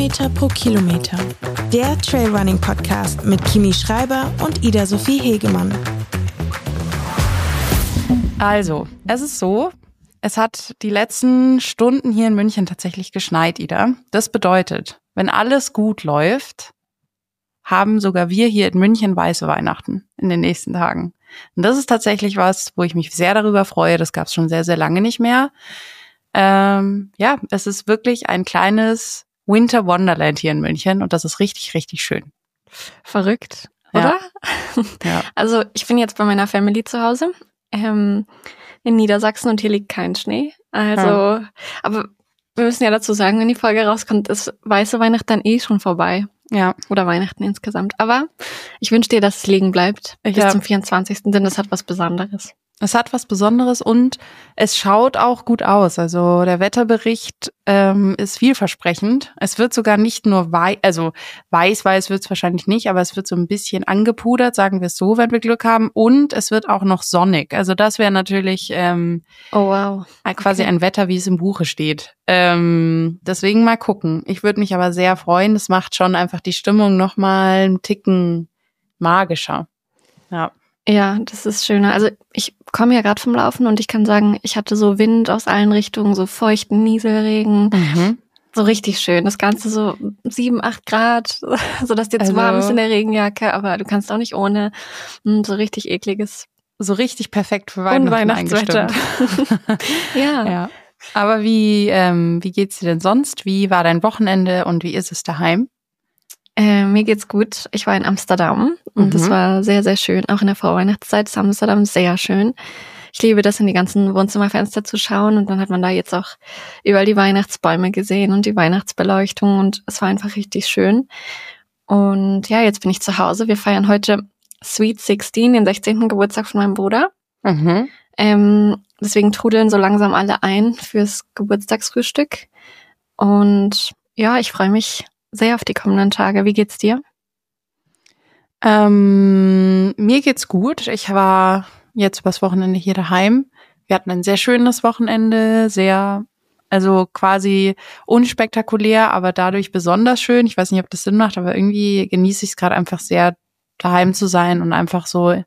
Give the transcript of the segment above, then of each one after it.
Höhenmeter pro Kilometer. Der Trailrunning-Podcast mit Kimi Schreiber und Ida-Sophie Hegemann. Also, es ist so, es hat die letzten Stunden hier in München tatsächlich geschneit, Ida. Das bedeutet, wenn alles gut läuft, haben sogar wir hier in München weiße Weihnachten in den nächsten Tagen. Und das ist tatsächlich was, wo ich mich sehr darüber freue. Das gab es schon sehr, sehr lange nicht mehr. Es ist wirklich ein kleines Winter Wonderland hier in München und das ist richtig, richtig schön. Verrückt, oder? Ja. Also ich bin jetzt bei meiner Family zu Hause in Niedersachsen und hier liegt kein Schnee. Also, aber wir müssen ja dazu sagen, wenn die Folge rauskommt, ist weiße Weihnachten dann schon vorbei. Ja. Oder Weihnachten insgesamt. Aber ich wünsche dir, dass es liegen bleibt bis zum 24., denn das hat was Besonderes. Es hat was Besonderes und es schaut auch gut aus. Also der Wetterbericht ist vielversprechend. Es wird sogar nicht nur weiß wird es wahrscheinlich nicht, aber es wird so ein bisschen angepudert, sagen wir es so, wenn wir Glück haben. Und es wird auch noch sonnig. Also das wäre natürlich quasi ein Wetter, wie es im Buche steht. Deswegen mal gucken. Ich würde mich aber sehr freuen. Das macht schon einfach die Stimmung nochmal einen Ticken magischer. Ja. Ja, das ist schöner. Also ich komme ja gerade vom Laufen und ich kann sagen, ich hatte so Wind aus allen Richtungen, so feuchten Nieselregen. Mhm. So richtig schön. Das Ganze so 7, 8 Grad, sodass dir zu warm ist in der Regenjacke, aber du kannst auch nicht ohne. So richtig ekliges. So richtig perfekt für Weihnachten eingestimmt. Ja. Aber wie geht's dir denn sonst? Wie war dein Wochenende und wie ist es daheim? Mir geht's gut. Ich war in Amsterdam und das war sehr, sehr schön. Auch in der Vorweihnachtszeit ist Amsterdam sehr schön. Ich liebe das, in die ganzen Wohnzimmerfenster zu schauen und dann hat man da jetzt auch überall die Weihnachtsbäume gesehen und die Weihnachtsbeleuchtung und es war einfach richtig schön. Und ja, jetzt bin ich zu Hause. Wir feiern heute Sweet 16, den 16. Geburtstag von meinem Bruder. Deswegen trudeln so langsam alle ein fürs Geburtstagsfrühstück. Und ja, ich freue mich sehr auf die kommenden Tage. Wie geht's dir? Mir geht's gut. Ich war jetzt übers Wochenende hier daheim. Wir hatten ein sehr schönes Wochenende, also quasi unspektakulär, aber dadurch besonders schön. Ich weiß nicht, ob das Sinn macht, aber irgendwie genieße ich es gerade einfach sehr, daheim zu sein und einfach so,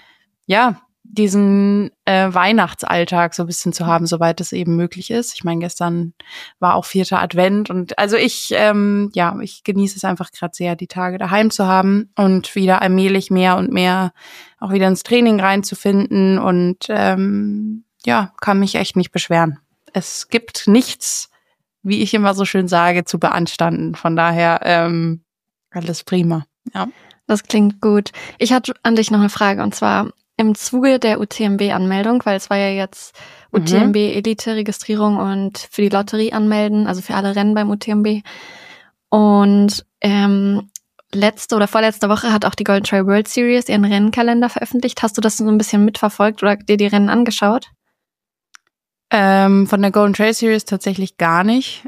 diesen Weihnachtsalltag so ein bisschen zu haben, soweit es eben möglich ist. Ich meine, gestern war auch 4. Advent und also ich genieße es einfach gerade sehr, die Tage daheim zu haben und wieder allmählich mehr und mehr auch wieder ins Training reinzufinden und kann mich echt nicht beschweren. Es gibt nichts, wie ich immer so schön sage, zu beanstanden. Von daher alles prima. Ja. Das klingt gut. Ich hatte an dich noch eine Frage und zwar im Zuge der UTMB-Anmeldung, weil es war ja jetzt UTMB-Elite-Registrierung und für die Lotterie anmelden, also für alle Rennen beim UTMB. Und letzte oder vorletzte Woche hat auch die Golden Trail World Series ihren Rennkalender veröffentlicht. Hast du das so ein bisschen mitverfolgt oder dir die Rennen angeschaut? Von der Golden Trail Series tatsächlich gar nicht.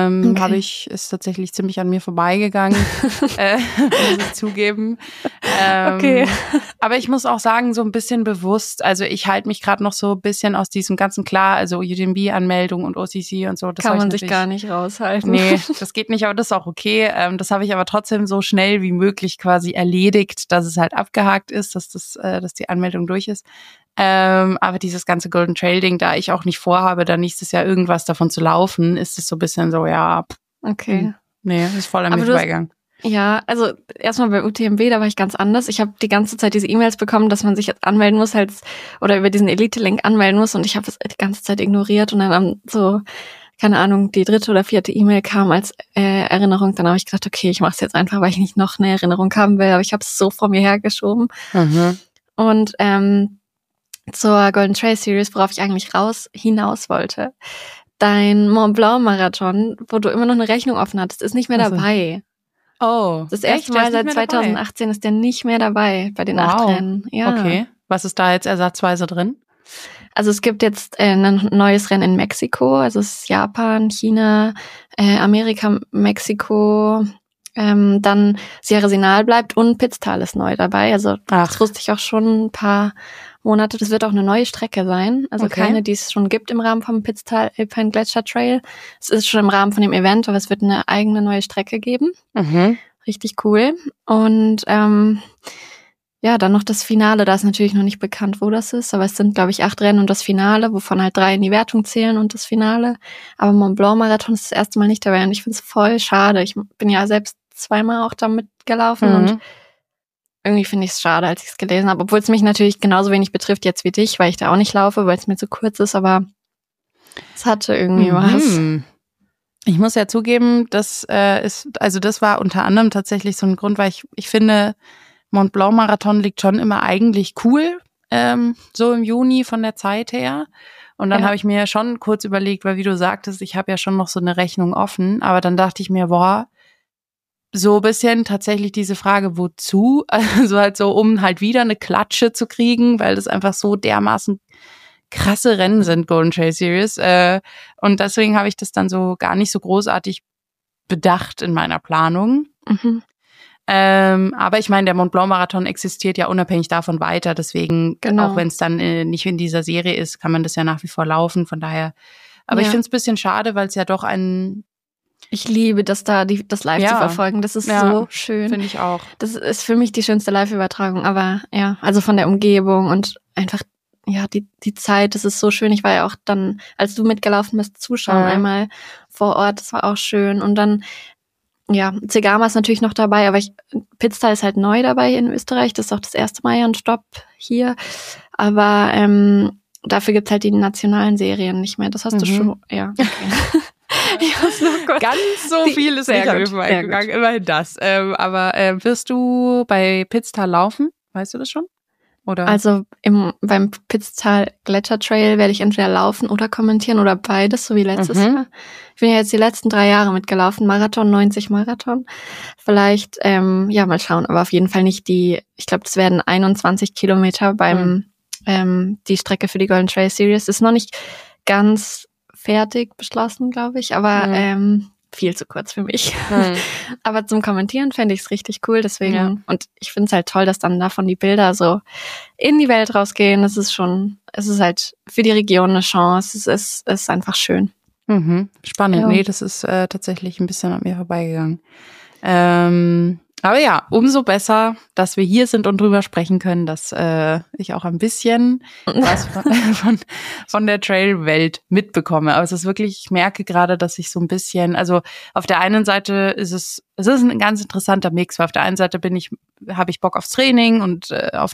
Ist tatsächlich ziemlich an mir vorbeigegangen, muss ich zugeben. Okay. Aber ich muss auch sagen, so ein bisschen bewusst, also ich halte mich gerade noch so ein bisschen aus diesem ganzen also UTMB-Anmeldung und OCC und so. Das kann man sich gar nicht raushalten. Nee, das geht nicht, aber das ist auch okay. Das habe ich aber trotzdem so schnell wie möglich quasi erledigt, dass es halt abgehakt ist, dass die Anmeldung durch ist. Aber dieses ganze Golden Trail Ding, da ich auch nicht vorhabe, da nächstes Jahr irgendwas davon zu laufen, ist es so ein bisschen so, okay. Nee, ist voll an mir vorbeigegangen. Ja, also erstmal bei UTMB, da war ich ganz anders. Ich habe die ganze Zeit diese E-Mails bekommen, dass man sich jetzt anmelden muss oder über diesen Elite-Link anmelden muss und ich habe es die ganze Zeit ignoriert und dann so, keine Ahnung, die 3. oder 4. E-Mail kam als Erinnerung. Dann habe ich gedacht, okay, ich mache es jetzt einfach, weil ich nicht noch eine Erinnerung haben will, aber ich habe es so vor mir hergeschoben. Und zur Golden Trail Series, worauf ich eigentlich hinaus wollte. Dein Mont Blanc Marathon, wo du immer noch eine Rechnung offen hattest, ist nicht mehr dabei. Oh. Das erste Mal seit 2018 ist der nicht mehr dabei bei den 8 Rennen. Ja. Okay. Was ist da jetzt ersatzweise drin? Also es gibt jetzt ein neues Rennen in Mexiko, also es ist Japan, China, Amerika, Mexiko, dann Sierra Sinal bleibt und Pitztal ist neu dabei. Also das wusste ich auch schon ein paar Monate. Das wird auch eine neue Strecke sein, also keine, die es schon gibt im Rahmen vom Pitztal Alpine Glacier Trail. Es ist schon im Rahmen von dem Event, aber es wird eine eigene neue Strecke geben. Richtig cool. Und ja, dann noch das Finale. Da ist natürlich noch nicht bekannt, wo das ist, aber es sind, glaube ich, 8 Rennen und das Finale, wovon halt 3 in die Wertung zählen und das Finale. Aber Mont Blanc Marathon ist das erste Mal nicht dabei und ich finde es voll schade. Ich bin ja selbst 2-mal auch da mitgelaufen und irgendwie finde ich es schade, als ich es gelesen habe. Obwohl es mich natürlich genauso wenig betrifft jetzt wie dich, weil ich da auch nicht laufe, weil es mir zu kurz ist, aber es hatte irgendwie was. Ich muss ja zugeben, das war unter anderem tatsächlich so ein Grund, weil ich finde, Mont Blanc Marathon liegt schon immer eigentlich cool, so im Juni von der Zeit her. Und dann habe ich mir schon kurz überlegt, weil wie du sagtest, ich habe ja schon noch so eine Rechnung offen, aber dann dachte ich mir, so ein bisschen tatsächlich diese Frage, wozu? Also halt so, um halt wieder eine Klatsche zu kriegen, weil das einfach so dermaßen krasse Rennen sind, Golden Trail Series. Und deswegen habe ich das dann so gar nicht so großartig bedacht in meiner Planung. Aber ich meine, der Mont Blanc Marathon existiert ja unabhängig davon weiter, deswegen, auch wenn es dann nicht in dieser Serie ist, kann man das ja nach wie vor laufen, von daher. Aber ich finde es ein bisschen schade, weil es ja doch ich liebe das das live zu verfolgen, das ist so schön. Finde ich auch. Das ist für mich die schönste Live-Übertragung, aber ja, also von der Umgebung und einfach, ja, die Zeit, das ist so schön. Ich war ja auch dann, als du mitgelaufen bist, zuschauen einmal vor Ort, das war auch schön und dann ja, Zegama ist natürlich noch dabei, aber Pitztal ist halt neu dabei in Österreich. Das ist auch das erste Mal ein Stopp hier. Aber dafür gibt's halt die nationalen Serien nicht mehr. Das hast du schon, ja. Okay. Ganz so viel ist nicht an mir vorbeigegangen, immerhin das. Aber wirst du bei Pitztal laufen? Weißt du das schon? Oder? Also beim Pitztal Gletscher Trail werde ich entweder laufen oder kommentieren oder beides, so wie letztes Jahr. Ich bin ja jetzt die letzten 3 Jahre mitgelaufen, 90 Marathon. Vielleicht, mal schauen, aber auf jeden Fall nicht ich glaube, das werden 21 Kilometer beim die Strecke für die Golden Trail Series. Ist noch nicht ganz fertig beschlossen, glaube ich, aber viel zu kurz für mich. Aber zum Kommentieren fände ich es richtig cool, deswegen, und ich finde es halt toll, dass dann davon die Bilder so in die Welt rausgehen. Es ist halt für die Region eine Chance. Es ist einfach schön. Spannend. Ja. Nee, das ist tatsächlich ein bisschen an mir vorbeigegangen. Aber ja, umso besser, dass wir hier sind und drüber sprechen können, dass ich auch ein bisschen was von der Trail-Welt mitbekomme. Aber es ist wirklich, ich merke gerade, dass ich so ein bisschen, also auf der einen Seite ist es ist ein ganz interessanter Mix, weil auf der einen Seite habe ich Bock aufs Training und auf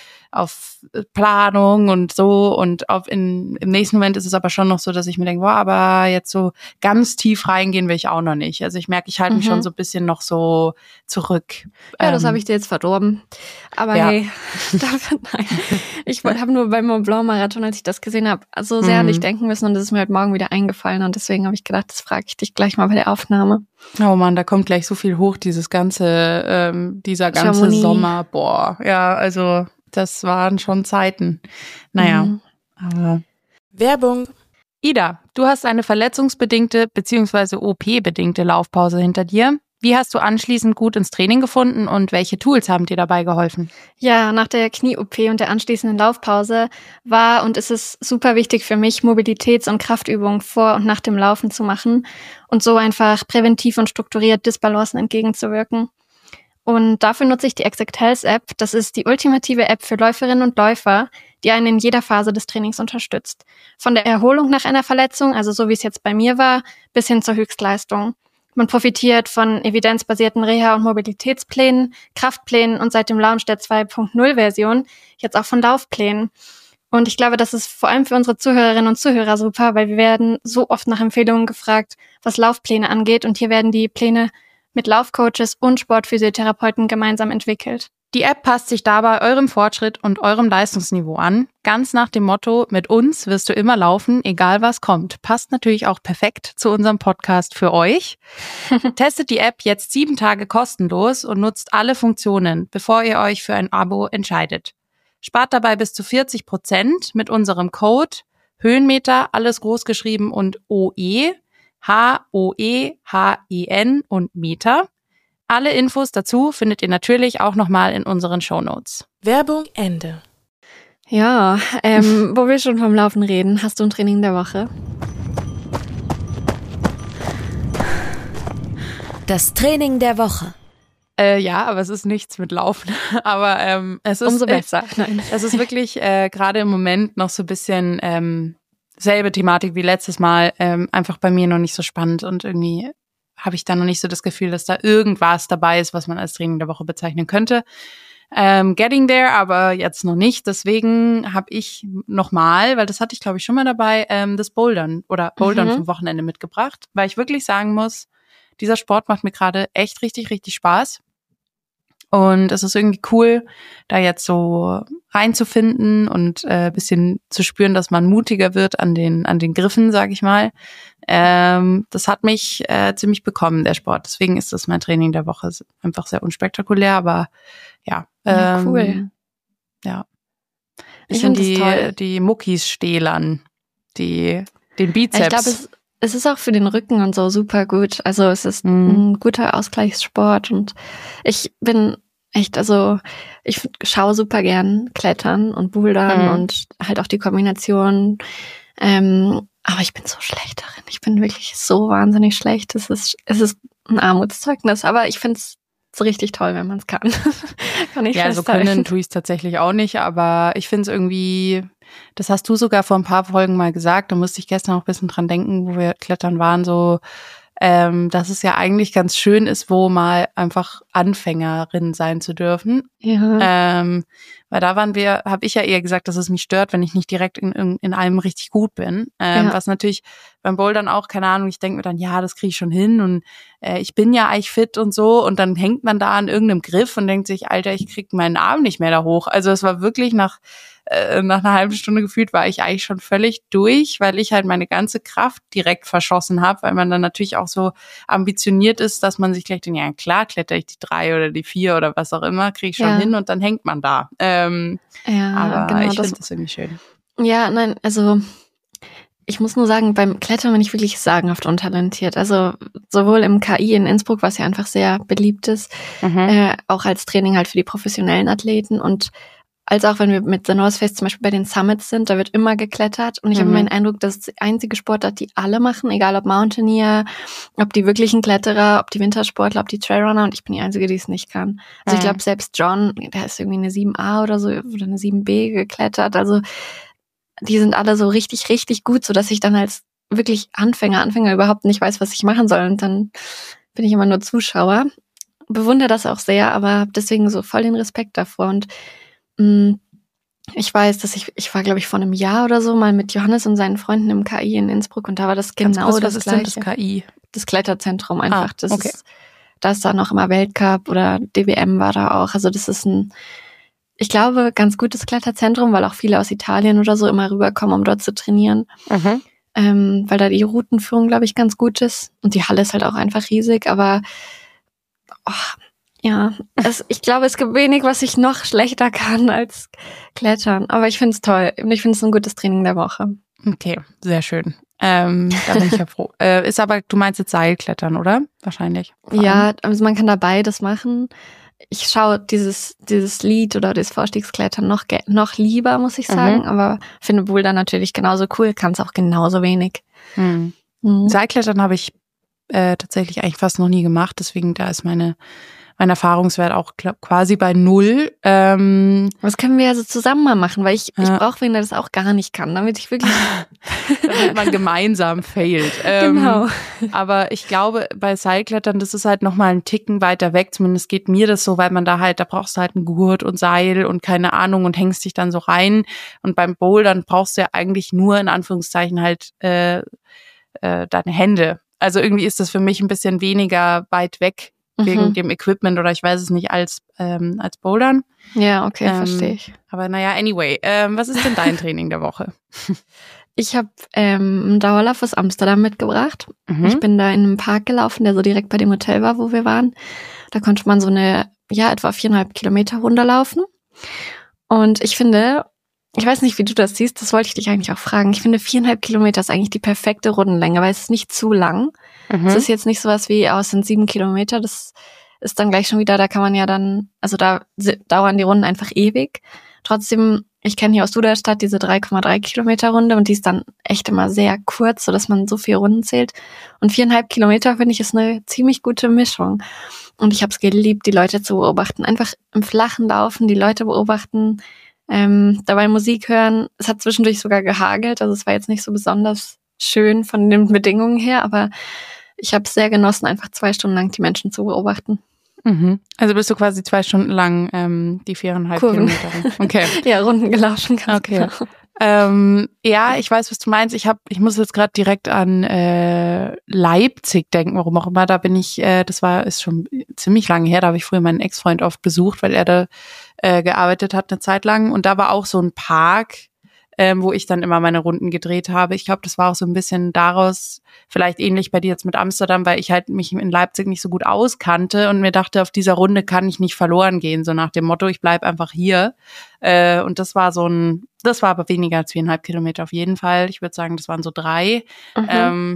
Planung und so, und im nächsten Moment ist es aber schon noch so, dass ich mir denke, aber jetzt so ganz tief reingehen will ich auch noch nicht. Also ich merke, ich halte mich schon so ein bisschen noch so zurück. Ja, das habe ich dir jetzt verdorben. Aber hey, nein. Ich habe nur beim Mont Blanc Marathon, als ich das gesehen habe, so sehr an dich denken müssen, und das ist mir heute Morgen wieder eingefallen, und deswegen habe ich gedacht, das frage ich dich gleich mal bei der Aufnahme. Oh Mann, da kommt gleich so viel hoch, dieser ganze Chamonix. Sommer. Boah, ja, also das waren schon Zeiten. Naja, aber Werbung. Ida, du hast eine verletzungsbedingte bzw. OP-bedingte Laufpause hinter dir. Wie hast du anschließend gut ins Training gefunden und welche Tools haben dir dabei geholfen? Ja, nach der Knie-OP und der anschließenden Laufpause war und ist es super wichtig für mich, Mobilitäts- und Kraftübungen vor und nach dem Laufen zu machen und so einfach präventiv und strukturiert Disbalancen entgegenzuwirken. Und dafür nutze ich die Exact Health App. Das ist die ultimative App für Läuferinnen und Läufer, die einen in jeder Phase des Trainings unterstützt. Von der Erholung nach einer Verletzung, also so wie es jetzt bei mir war, bis hin zur Höchstleistung. Man profitiert von evidenzbasierten Reha- und Mobilitätsplänen, Kraftplänen und seit dem Launch der 2.0-Version jetzt auch von Laufplänen. Und ich glaube, das ist vor allem für unsere Zuhörerinnen und Zuhörer super, weil wir werden so oft nach Empfehlungen gefragt, was Laufpläne angeht. Und hier werden die Pläne mit Laufcoaches und Sportphysiotherapeuten gemeinsam entwickelt. Die App passt sich dabei eurem Fortschritt und eurem Leistungsniveau an. Ganz nach dem Motto, mit uns wirst du immer laufen, egal was kommt. Passt natürlich auch perfekt zu unserem Podcast für euch. Testet die App jetzt 7 Tage kostenlos und nutzt alle Funktionen, bevor ihr euch für ein Abo entscheidet. Spart dabei bis zu 40% mit unserem Code Höhenmeter, alles groß geschrieben, und OE, HOEHEN und Meter. Alle Infos dazu findet ihr natürlich auch nochmal in unseren Shownotes. Werbung Ende. Ja, wo wir schon vom Laufen reden, hast du ein Training der Woche? Das Training der Woche. Ja, aber es ist nichts mit Laufen. Aber es ist Umso besser. Nein. Es ist wirklich gerade im Moment noch so ein bisschen selbe Thematik wie letztes Mal, einfach bei mir noch nicht so spannend und irgendwie habe ich da noch nicht so das Gefühl, dass da irgendwas dabei ist, was man als Training der Woche bezeichnen könnte. Getting there, aber jetzt noch nicht. Deswegen habe ich nochmal, weil das hatte ich glaube ich schon mal dabei, das Bouldern vom Wochenende mitgebracht, weil ich wirklich sagen muss, dieser Sport macht mir gerade echt richtig, richtig Spaß. Und es ist irgendwie cool, da jetzt so reinzufinden und bisschen zu spüren, dass man mutiger wird an den Griffen, sag ich mal. Das hat mich ziemlich bekommen, der Sport. Deswegen ist das mein Training der Woche. Einfach sehr unspektakulär, aber ja. Cool. Ja. Ich finde die Muckis stählern, den Bizeps. Ich glaube, es ist auch für den Rücken und so super gut. Also es ist ein guter Ausgleichssport und ich bin echt, also ich schaue super gern Klettern und Bouldern und halt auch die Kombination. Aber ich bin so schlecht darin. Ich bin wirklich so wahnsinnig schlecht. Es ist ein Armutszeugnis, aber ich finde es so richtig toll, wenn man es kann. Kann ich ja, so können tue ich es tatsächlich auch nicht, aber ich finde es irgendwie, das hast du sogar vor ein paar Folgen mal gesagt, da musste ich gestern auch ein bisschen dran denken, wo wir klettern waren, so, dass es ja eigentlich ganz schön ist, wo mal einfach Anfängerin sein zu dürfen. Ja. Weil da habe ich ja eher gesagt, dass es mich stört, wenn ich nicht direkt in allem richtig gut bin. Was natürlich beim Bouldern auch, keine Ahnung, ich denke mir dann, ja, das kriege ich schon hin und ich bin ja eigentlich fit und so und dann hängt man da an irgendeinem Griff und denkt sich, Alter, ich krieg meinen Arm nicht mehr da hoch. Also es war wirklich nach einer halben Stunde gefühlt war ich eigentlich schon völlig durch, weil ich halt meine ganze Kraft direkt verschossen habe, weil man dann natürlich auch so ambitioniert ist, dass man sich gleich denkt, ja klar, kletter ich die 3 oder die 4 oder was auch immer, kriege ich schon hin und dann hängt man da. Aber genau, ich finde das irgendwie schön. Ja, nein, also ich muss nur sagen, beim Klettern bin ich wirklich sagenhaft untalentiert. Also sowohl im KI in Innsbruck, was ja einfach sehr beliebt ist, auch als Training halt für die professionellen Athleten und als auch wenn wir mit The North Face zum Beispiel bei den Summits sind, da wird immer geklettert und ich habe meinen Eindruck, das ist die einzige Sportart, die alle machen, egal ob Mountaineer, ob die wirklichen Kletterer, ob die Wintersportler, ob die Trailrunner und ich bin die Einzige, die es nicht kann. Also ich glaube, selbst John, der ist irgendwie eine 7a oder so oder eine 7b geklettert, also die sind alle so richtig, richtig gut, sodass ich dann als wirklich Anfänger überhaupt nicht weiß, was ich machen soll und dann bin ich immer nur Zuschauer. Bewundere das auch sehr, aber habe deswegen so voll den Respekt davor und ich weiß, dass ich war, glaube ich, vor einem Jahr oder so mal mit Johannes und seinen Freunden im KI in Innsbruck und da war das genau kurz, das Gleiche. Was ist denn das KI? Das Kletterzentrum einfach. Das okay. Da ist da noch immer Weltcup oder DWM war da auch. Also das ist ich glaube, ganz gutes Kletterzentrum, weil auch viele aus Italien oder so immer rüberkommen, um dort zu trainieren. Weil da die Routenführung, glaube ich, ganz gut ist. Und die Halle ist halt auch einfach riesig, aber ja, ich glaube, es gibt wenig, was ich noch schlechter kann als Klettern. Aber ich finde es toll. Und ich finde es ein gutes Training der Woche. Okay, sehr schön. Da bin ich ja froh. Ist aber, du meinst jetzt Seilklettern, oder? Wahrscheinlich. Ja, also man kann da beides machen. Ich schaue dieses Lied oder das Vorstiegsklettern noch lieber, muss ich sagen. Aber finde Boulder natürlich genauso cool, kann es auch genauso wenig. Seilklettern habe ich tatsächlich eigentlich fast noch nie gemacht. Deswegen, da ist mein Erfahrungswert auch quasi bei 0. Was können wir also zusammen mal machen? Weil ich brauche wen, der das auch gar nicht kann, damit ich wirklich damit man gemeinsam failt. Genau. Aber ich glaube, bei Seilklettern, das ist halt nochmal einen Ticken weiter weg. Zumindest geht mir das so, weil da brauchst du halt einen Gurt und Seil und keine Ahnung und hängst dich dann so rein. Und beim Bouldern brauchst du ja eigentlich nur in Anführungszeichen halt deine Hände. Also irgendwie ist das für mich ein bisschen weniger weit weg wegen dem Equipment oder ich weiß es nicht als Bouldern. Ja, okay, verstehe ich. Aber naja, anyway, was ist denn dein Training der Woche? Ich habe einen Dauerlauf aus Amsterdam mitgebracht. Ich bin da in einem Park gelaufen, der so direkt bei dem Hotel war, wo wir waren. Da konnte man so eine, etwa 4,5 Kilometer runterlaufen. Und ich finde, ich weiß nicht, wie du das siehst, das wollte ich dich eigentlich auch fragen. Ich finde, 4,5 Kilometer ist eigentlich die perfekte Rundenlänge, weil es ist nicht zu lang. Es ist jetzt nicht sowas wie, es sind 7 Kilometer, das ist dann gleich schon wieder, da kann man ja dann, also da dauern die Runden einfach ewig. Trotzdem ich kenne hier aus Duderstadt diese 3,3 Kilometer Runde und die ist dann echt immer sehr kurz, sodass man so viele Runden zählt. Und 4,5 Kilometer, finde ich, ist eine ziemlich gute Mischung. Und ich habe es geliebt, die Leute zu beobachten. Einfach im Flachen laufen, die Leute beobachten, dabei Musik hören. Es hat zwischendurch sogar gehagelt, also es war jetzt nicht so besonders schön von den Bedingungen her, aber ich habe es sehr genossen, einfach 2 Stunden lang die Menschen zu beobachten. Mhm. Also bist du quasi 2 Stunden lang die 4,5 Kurven. Kilometer. Okay. Ja, Runden gelaufen. Okay. Ja, ich weiß, was du meinst. Ich muss jetzt gerade direkt an Leipzig denken, warum auch immer. Da bin ich, ist schon ziemlich lange her, da habe ich früher meinen Ex-Freund oft besucht, weil er da gearbeitet hat eine Zeit lang. Und da war auch so ein Park, wo ich dann immer meine Runden gedreht habe. Ich glaube, das war auch so ein bisschen daraus, vielleicht ähnlich bei dir jetzt mit Amsterdam, weil ich halt mich in Leipzig nicht so gut auskannte und mir dachte, auf dieser Runde kann ich nicht verloren gehen, so nach dem Motto, ich bleib einfach hier. Und das war aber weniger als 4,5 Kilometer auf jeden Fall. Ich würde sagen, das waren so 3. Mhm.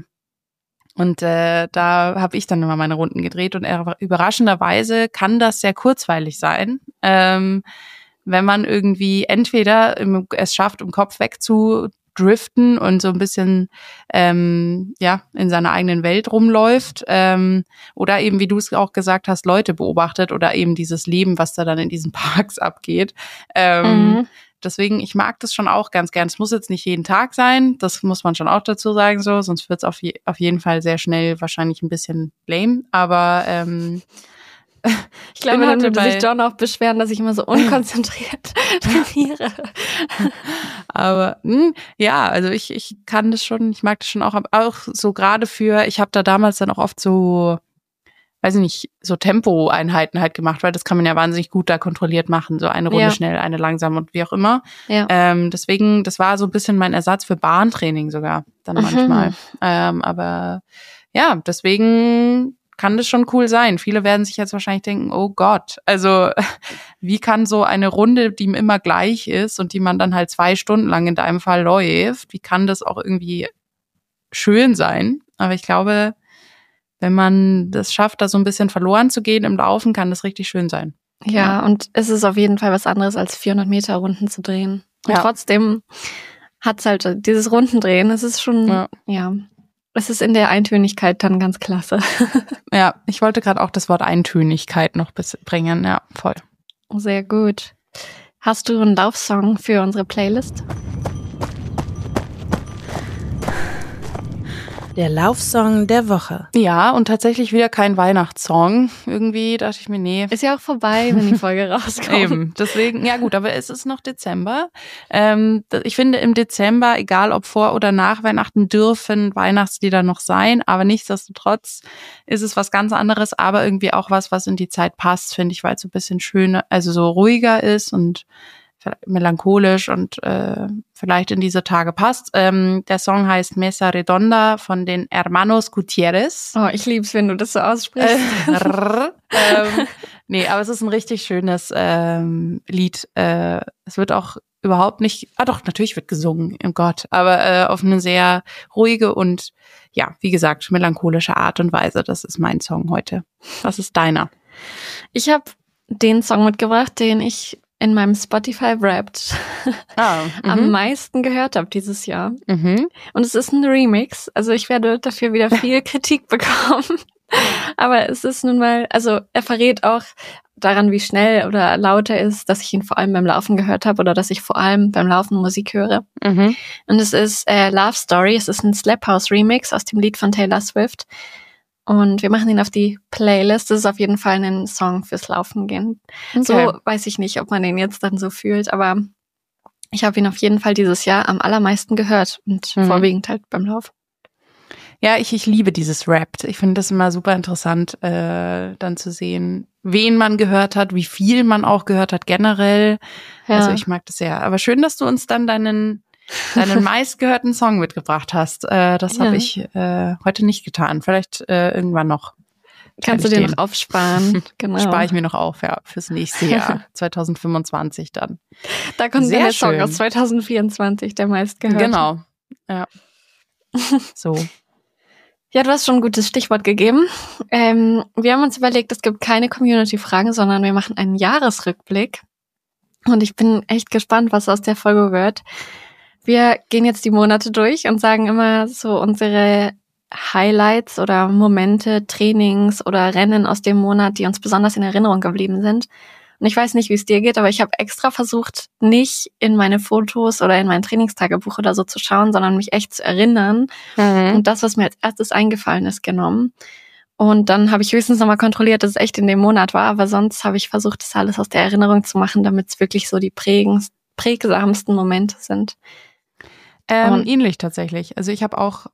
Da habe ich dann immer meine Runden gedreht und überraschenderweise kann das sehr kurzweilig sein. Wenn man irgendwie entweder es schafft, im Kopf wegzudriften und so ein bisschen in seiner eigenen Welt rumläuft, oder eben, wie du es auch gesagt hast, Leute beobachtet oder eben dieses Leben, was da dann in diesen Parks abgeht. Deswegen, ich mag das schon auch ganz gern. Es muss jetzt nicht jeden Tag sein, das muss man schon auch dazu sagen, so, sonst wird es auf jeden Fall sehr schnell wahrscheinlich ein bisschen lame, aber ich glaube, dann würde sich John auch beschweren, dass ich immer so unkonzentriert trainiere. Aber ja, also ich kann das schon, ich mag das schon auch so gerade ich habe da damals dann auch oft so, weiß ich nicht, so Tempo-Einheiten halt gemacht, weil das kann man ja wahnsinnig gut da kontrolliert machen, so eine Runde schnell, eine langsam und wie auch immer. Ja. Deswegen, das war so ein bisschen mein Ersatz für Bahntraining sogar dann manchmal. Aber ja, deswegen kann das schon cool sein. Viele werden sich jetzt wahrscheinlich denken, oh Gott, also wie kann so eine Runde, die immer gleich ist und die man dann halt 2 Stunden lang in deinem Fall läuft, wie kann das auch irgendwie schön sein? Aber ich glaube, wenn man das schafft, da so ein bisschen verloren zu gehen im Laufen, kann das richtig schön sein. Ja, und es ist auf jeden Fall was anderes, als 400 Meter Runden zu drehen. Und trotzdem hat's halt dieses Rundendrehen, es ist schon, es ist in der Eintönigkeit dann ganz klasse. Ja, ich wollte gerade auch das Wort Eintönigkeit noch bringen. Ja, voll. Sehr gut. Hast du einen Laufsong für unsere Playlist? Der Laufsong der Woche. Ja, und tatsächlich wieder kein Weihnachtssong. Irgendwie dachte ich mir, nee. Ist ja auch vorbei, wenn die Folge rauskommt. Eben, deswegen, ja gut, aber es ist noch Dezember. Ich finde im Dezember, egal ob vor oder nach Weihnachten, dürfen Weihnachtslieder noch sein, aber nichtsdestotrotz ist es was ganz anderes, aber irgendwie auch was in die Zeit passt, finde ich, weil es so ein bisschen schöner, also so ruhiger ist und melancholisch und vielleicht in diese Tage passt. Der Song heißt Mesa Redonda von den Hermanos Gutierrez. Oh, ich lieb's, wenn du das so aussprichst. Nee, aber es ist ein richtig schönes Lied. Es wird auch überhaupt nicht, doch, natürlich wird gesungen, im Gott, aber auf eine sehr ruhige und, ja, wie gesagt, melancholische Art und Weise. Das ist mein Song heute. Was ist deiner? Ich habe den Song mitgebracht, den ich in meinem Spotify Wrapped am meisten gehört habe dieses Jahr. Und es ist ein Remix, also ich werde dafür wieder viel Kritik bekommen. Aber es ist nun mal, also er verrät auch daran, wie schnell oder laut er ist, dass ich ihn vor allem beim Laufen gehört habe oder dass ich vor allem beim Laufen Musik höre. Und es ist Love Story, es ist ein Slap House Remix aus dem Lied von Taylor Swift. Und wir machen ihn auf die Playlist. Das ist auf jeden Fall ein Song fürs Laufen gehen. Okay. So weiß ich nicht, ob man den jetzt dann so fühlt, aber ich habe ihn auf jeden Fall dieses Jahr am allermeisten gehört und vorwiegend halt beim Lauf. Ja, ich liebe dieses Wrapped. Ich finde das immer super interessant, dann zu sehen, wen man gehört hat, wie viel man auch gehört hat generell. Ja. Also ich mag das sehr. Aber schön, dass du uns dann deinen meistgehörten Song mitgebracht hast. Das habe ich heute nicht getan. Vielleicht irgendwann noch. Kannst du dir noch aufsparen. Genau. Spare ich mir noch auf, ja, fürs nächste Jahr, 2025 dann. Da kommt der Song aus 2024, der meistgehörte. Genau, ja. So. Ja, du hast schon ein gutes Stichwort gegeben. Wir haben uns überlegt, es gibt keine Community-Fragen, sondern wir machen einen Jahresrückblick. Und ich bin echt gespannt, was aus der Folge wird. Wir gehen jetzt die Monate durch und sagen immer so unsere Highlights oder Momente, Trainings oder Rennen aus dem Monat, die uns besonders in Erinnerung geblieben sind. Und ich weiß nicht, wie es dir geht, aber ich habe extra versucht, nicht in meine Fotos oder in mein Trainingstagebuch oder so zu schauen, sondern mich echt zu erinnern. Und das, was mir als erstes eingefallen ist, genommen. Und dann habe ich höchstens nochmal kontrolliert, dass es echt in dem Monat war, aber sonst habe ich versucht, das alles aus der Erinnerung zu machen, damit es wirklich so die prägsamsten Momente sind. Ähnlich tatsächlich. Also ich habe auch,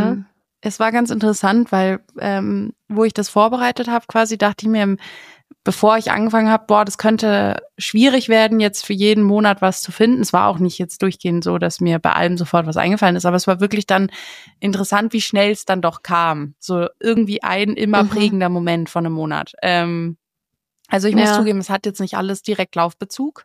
es war ganz interessant, weil wo ich das vorbereitet habe, quasi dachte ich mir, bevor ich angefangen habe, das könnte schwierig werden, jetzt für jeden Monat was zu finden. Es war auch nicht jetzt durchgehend so, dass mir bei allem sofort was eingefallen ist, aber es war wirklich dann interessant, wie schnell es dann doch kam. So irgendwie ein immer prägender Moment von einem Monat. Also ich muss zugeben, es hat jetzt nicht alles direkt Laufbezug.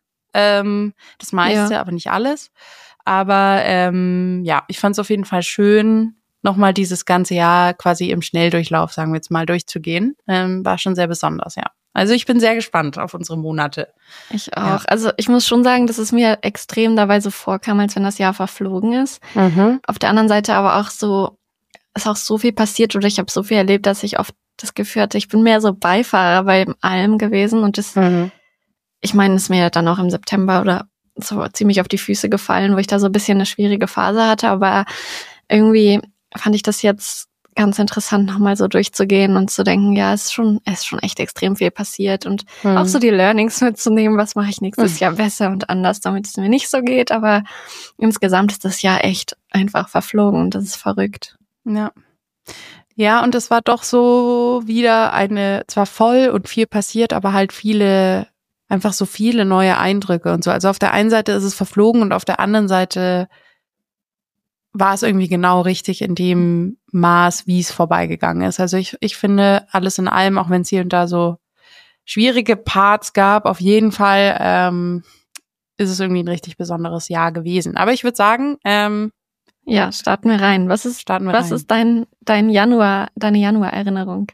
Das meiste, aber nicht alles. Aber ich fand es auf jeden Fall schön, nochmal dieses ganze Jahr quasi im Schnelldurchlauf, sagen wir jetzt mal, durchzugehen. War schon sehr besonders, ja. Also ich bin sehr gespannt auf unsere Monate. Ich auch. Ja. Also ich muss schon sagen, dass es mir extrem dabei so vorkam, als wenn das Jahr verflogen ist. Auf der anderen Seite aber auch so, ist auch so viel passiert oder ich habe so viel erlebt, dass ich oft das Gefühl hatte, ich bin mehr so Beifahrer bei allem gewesen und das, ich meine, ist mir dann auch im September oder so ziemlich auf die Füße gefallen, wo ich da so ein bisschen eine schwierige Phase hatte, aber irgendwie fand ich das jetzt ganz interessant, nochmal so durchzugehen und zu denken, ja, es ist schon echt extrem viel passiert und auch so die Learnings mitzunehmen, was mache ich nächstes Jahr besser und anders, damit es mir nicht so geht, aber insgesamt ist das Jahr echt einfach verflogen und das ist verrückt. Ja. Ja, und es war doch so wieder zwar voll und viel passiert, aber halt einfach so viele neue Eindrücke und so. Also auf der einen Seite ist es verflogen und auf der anderen Seite war es irgendwie genau richtig in dem Maß, wie es vorbeigegangen ist. Also ich finde, alles in allem, auch wenn es hier und da so schwierige Parts gab, auf jeden Fall ist es irgendwie ein richtig besonderes Jahr gewesen. Aber ich würde sagen, starten wir rein. Was ist dein Januar, deine Januar-Erinnerung?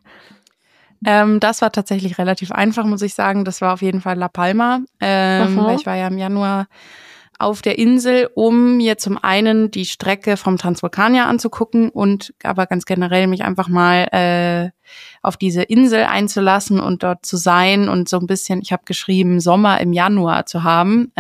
Das war tatsächlich relativ einfach, muss ich sagen. Das war auf jeden Fall La Palma. Weil ich war ja im Januar auf der Insel, um mir zum einen die Strecke vom Transvulkanier anzugucken und aber ganz generell mich einfach mal auf diese Insel einzulassen und dort zu sein und so ein bisschen, ich habe geschrieben, Sommer im Januar zu haben.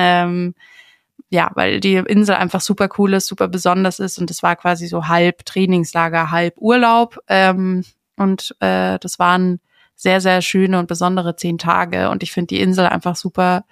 Weil die Insel einfach super cool ist, super besonders ist und es war quasi so halb Trainingslager, halb Urlaub. Und das waren sehr, sehr schöne und besondere 10 Tage und ich finde die Insel einfach super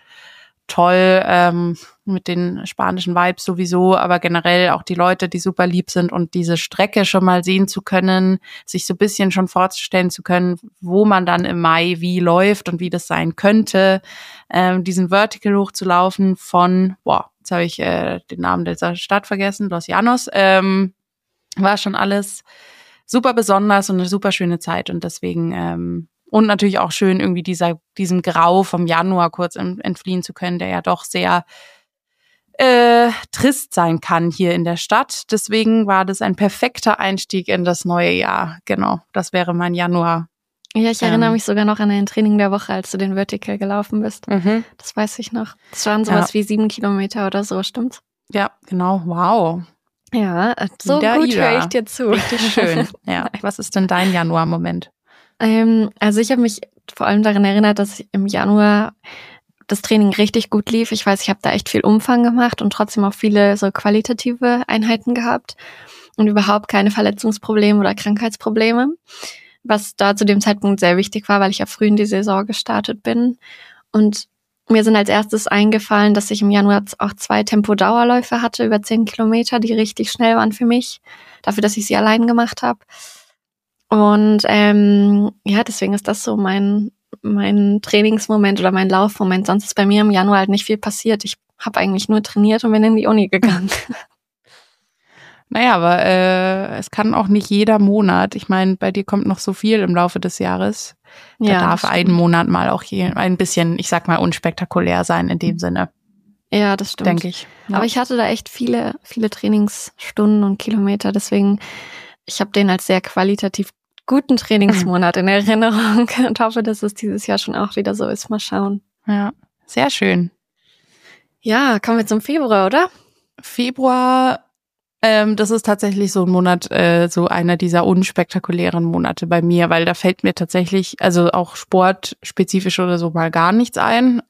toll, mit den spanischen Vibes sowieso, aber generell auch die Leute, die super lieb sind und diese Strecke schon mal sehen zu können, sich so ein bisschen schon vorzustellen zu können, wo man dann im Mai wie läuft und wie das sein könnte, diesen Vertical hochzulaufen von, jetzt habe ich den Namen dieser Stadt vergessen, Los Llanos, war schon alles super besonders und eine super schöne Zeit und deswegen und natürlich auch schön, irgendwie diesem Grau vom Januar kurz entfliehen zu können, der ja doch sehr trist sein kann hier in der Stadt. Deswegen war das ein perfekter Einstieg in das neue Jahr. Genau, das wäre mein Januar. Ja, ich erinnere mich sogar noch an ein Training der Woche, als du den Vertical gelaufen bist. Das weiß ich noch. Das waren sowas wie 7 Kilometer oder so, stimmt's? Ja, genau. Wow. Ja, so Wieder gut höre ich dir zu. Richtig schön. Ja. Was ist denn dein Januar-Moment? Also ich habe mich vor allem daran erinnert, dass im Januar das Training richtig gut lief. Ich weiß, ich habe da echt viel Umfang gemacht und trotzdem auch viele so qualitative Einheiten gehabt und überhaupt keine Verletzungsprobleme oder Krankheitsprobleme, was da zu dem Zeitpunkt sehr wichtig war, weil ich ja früh in die Saison gestartet bin. Und mir sind als erstes eingefallen, dass ich im Januar auch 2 Tempo-Dauerläufe hatte, über 10 Kilometer, die richtig schnell waren für mich, dafür, dass ich sie allein gemacht habe. Und deswegen ist das so mein Trainingsmoment oder mein Laufmoment. Sonst ist bei mir im Januar halt nicht viel passiert. Ich habe eigentlich nur trainiert und bin in die Uni gegangen. Naja, aber es kann auch nicht jeder Monat. Ich meine, bei dir kommt noch so viel im Laufe des Jahres. Da darf ein Monat mal auch ein bisschen, ich sag mal, unspektakulär sein in dem Sinne. Ja, das stimmt. Denke ich. Ja. Aber ich hatte da echt viele Trainingsstunden und Kilometer. Deswegen, ich habe den als sehr qualitativ guten Trainingsmonat in Erinnerung und hoffe, dass es dieses Jahr schon auch wieder so ist. Mal schauen. Ja, sehr schön. Ja, kommen wir zum Februar, oder? Februar, das ist tatsächlich so ein Monat, so einer dieser unspektakulären Monate bei mir, weil da fällt mir tatsächlich, also auch sportspezifisch oder so mal gar nichts ein.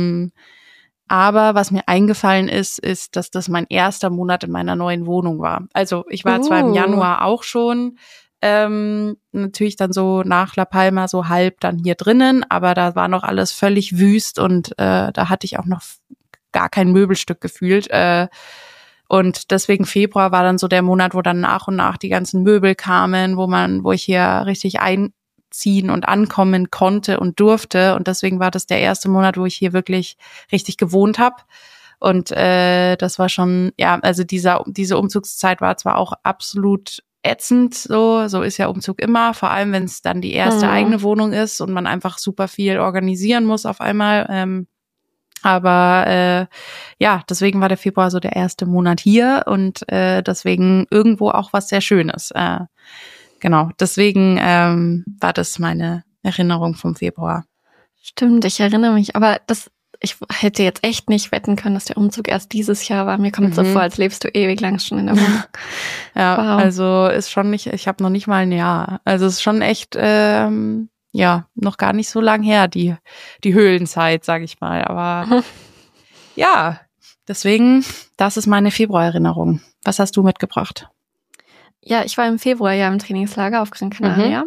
Aber was mir eingefallen ist, dass das mein erster Monat in meiner neuen Wohnung war. Also ich war zwar im Januar auch schon, natürlich dann so nach La Palma so halb dann hier drinnen, aber da war noch alles völlig wüst und da hatte ich auch noch gar kein Möbelstück gefühlt. Und deswegen Februar war dann so der Monat, wo dann nach und nach die ganzen Möbel kamen, wo ich hier richtig einziehen und ankommen konnte und durfte. Und deswegen war das der erste Monat, wo ich hier wirklich richtig gewohnt habe. Und das war schon, ja, also diese Umzugszeit war zwar auch absolut ätzend, so ist ja Umzug immer, vor allem wenn es dann die erste eigene Wohnung ist und man einfach super viel organisieren muss auf einmal. Aber ja, deswegen war der Februar so der erste Monat hier und deswegen irgendwo auch was sehr Schönes. Genau, deswegen war das meine Erinnerung vom Februar. Stimmt, ich erinnere mich, aber ich hätte jetzt echt nicht wetten können, dass der Umzug erst dieses Jahr war. Mir kommt so vor, als lebst du ewig lang schon in der Wohnung. Ja, wow. Also ist schon nicht, ich habe noch nicht mal ein Jahr. Also es ist schon echt, ja, noch gar nicht so lang her, die Höhlenzeit, sag ich mal. Aber ja, deswegen, das ist meine Februarerinnerung. Was hast du mitgebracht? Ja, ich war im Februar ja im Trainingslager auf Gran Canaria.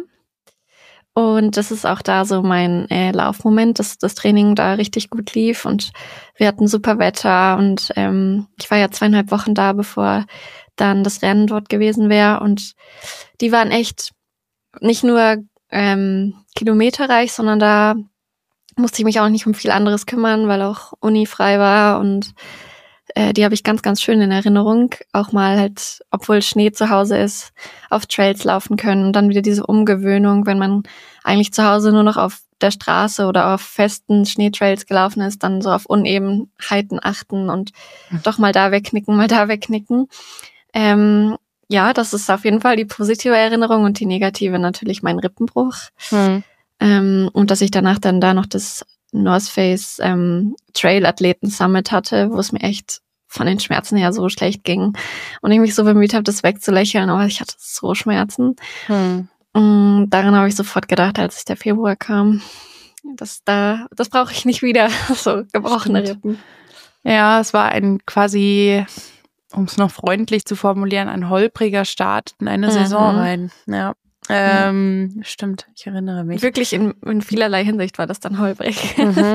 Und das ist auch da so mein Laufmoment, dass das Training da richtig gut lief und wir hatten super Wetter und ich war ja 2,5 Wochen da, bevor dann das Rennen dort gewesen wäre und die waren echt nicht nur kilometerreich, sondern da musste ich mich auch nicht um viel anderes kümmern, weil auch Uni frei war und die habe ich ganz, ganz schön in Erinnerung. Auch mal halt, obwohl Schnee zu Hause ist, auf Trails laufen können. Und dann wieder diese Umgewöhnung, wenn man eigentlich zu Hause nur noch auf der Straße oder auf festen Schneetrails gelaufen ist, dann so auf Unebenheiten achten und doch mal da wegknicken. Ja, das ist auf jeden Fall die positive Erinnerung und die negative natürlich mein Rippenbruch. Und dass ich danach dann da noch das North Face Trail Athleten Summit hatte, wo es mir echt von den Schmerzen her so schlecht ging und ich mich so bemüht habe, das wegzulächeln, aber ich hatte so Schmerzen. Und daran habe ich sofort gedacht, als der Februar kam, das brauche ich nicht wieder, so gebrochene Rippen. Ja, es war ein quasi, um es noch freundlich zu formulieren, ein holpriger Start in eine Saison rein. Ja. Stimmt, ich erinnere mich. Wirklich in vielerlei Hinsicht war das dann holprig.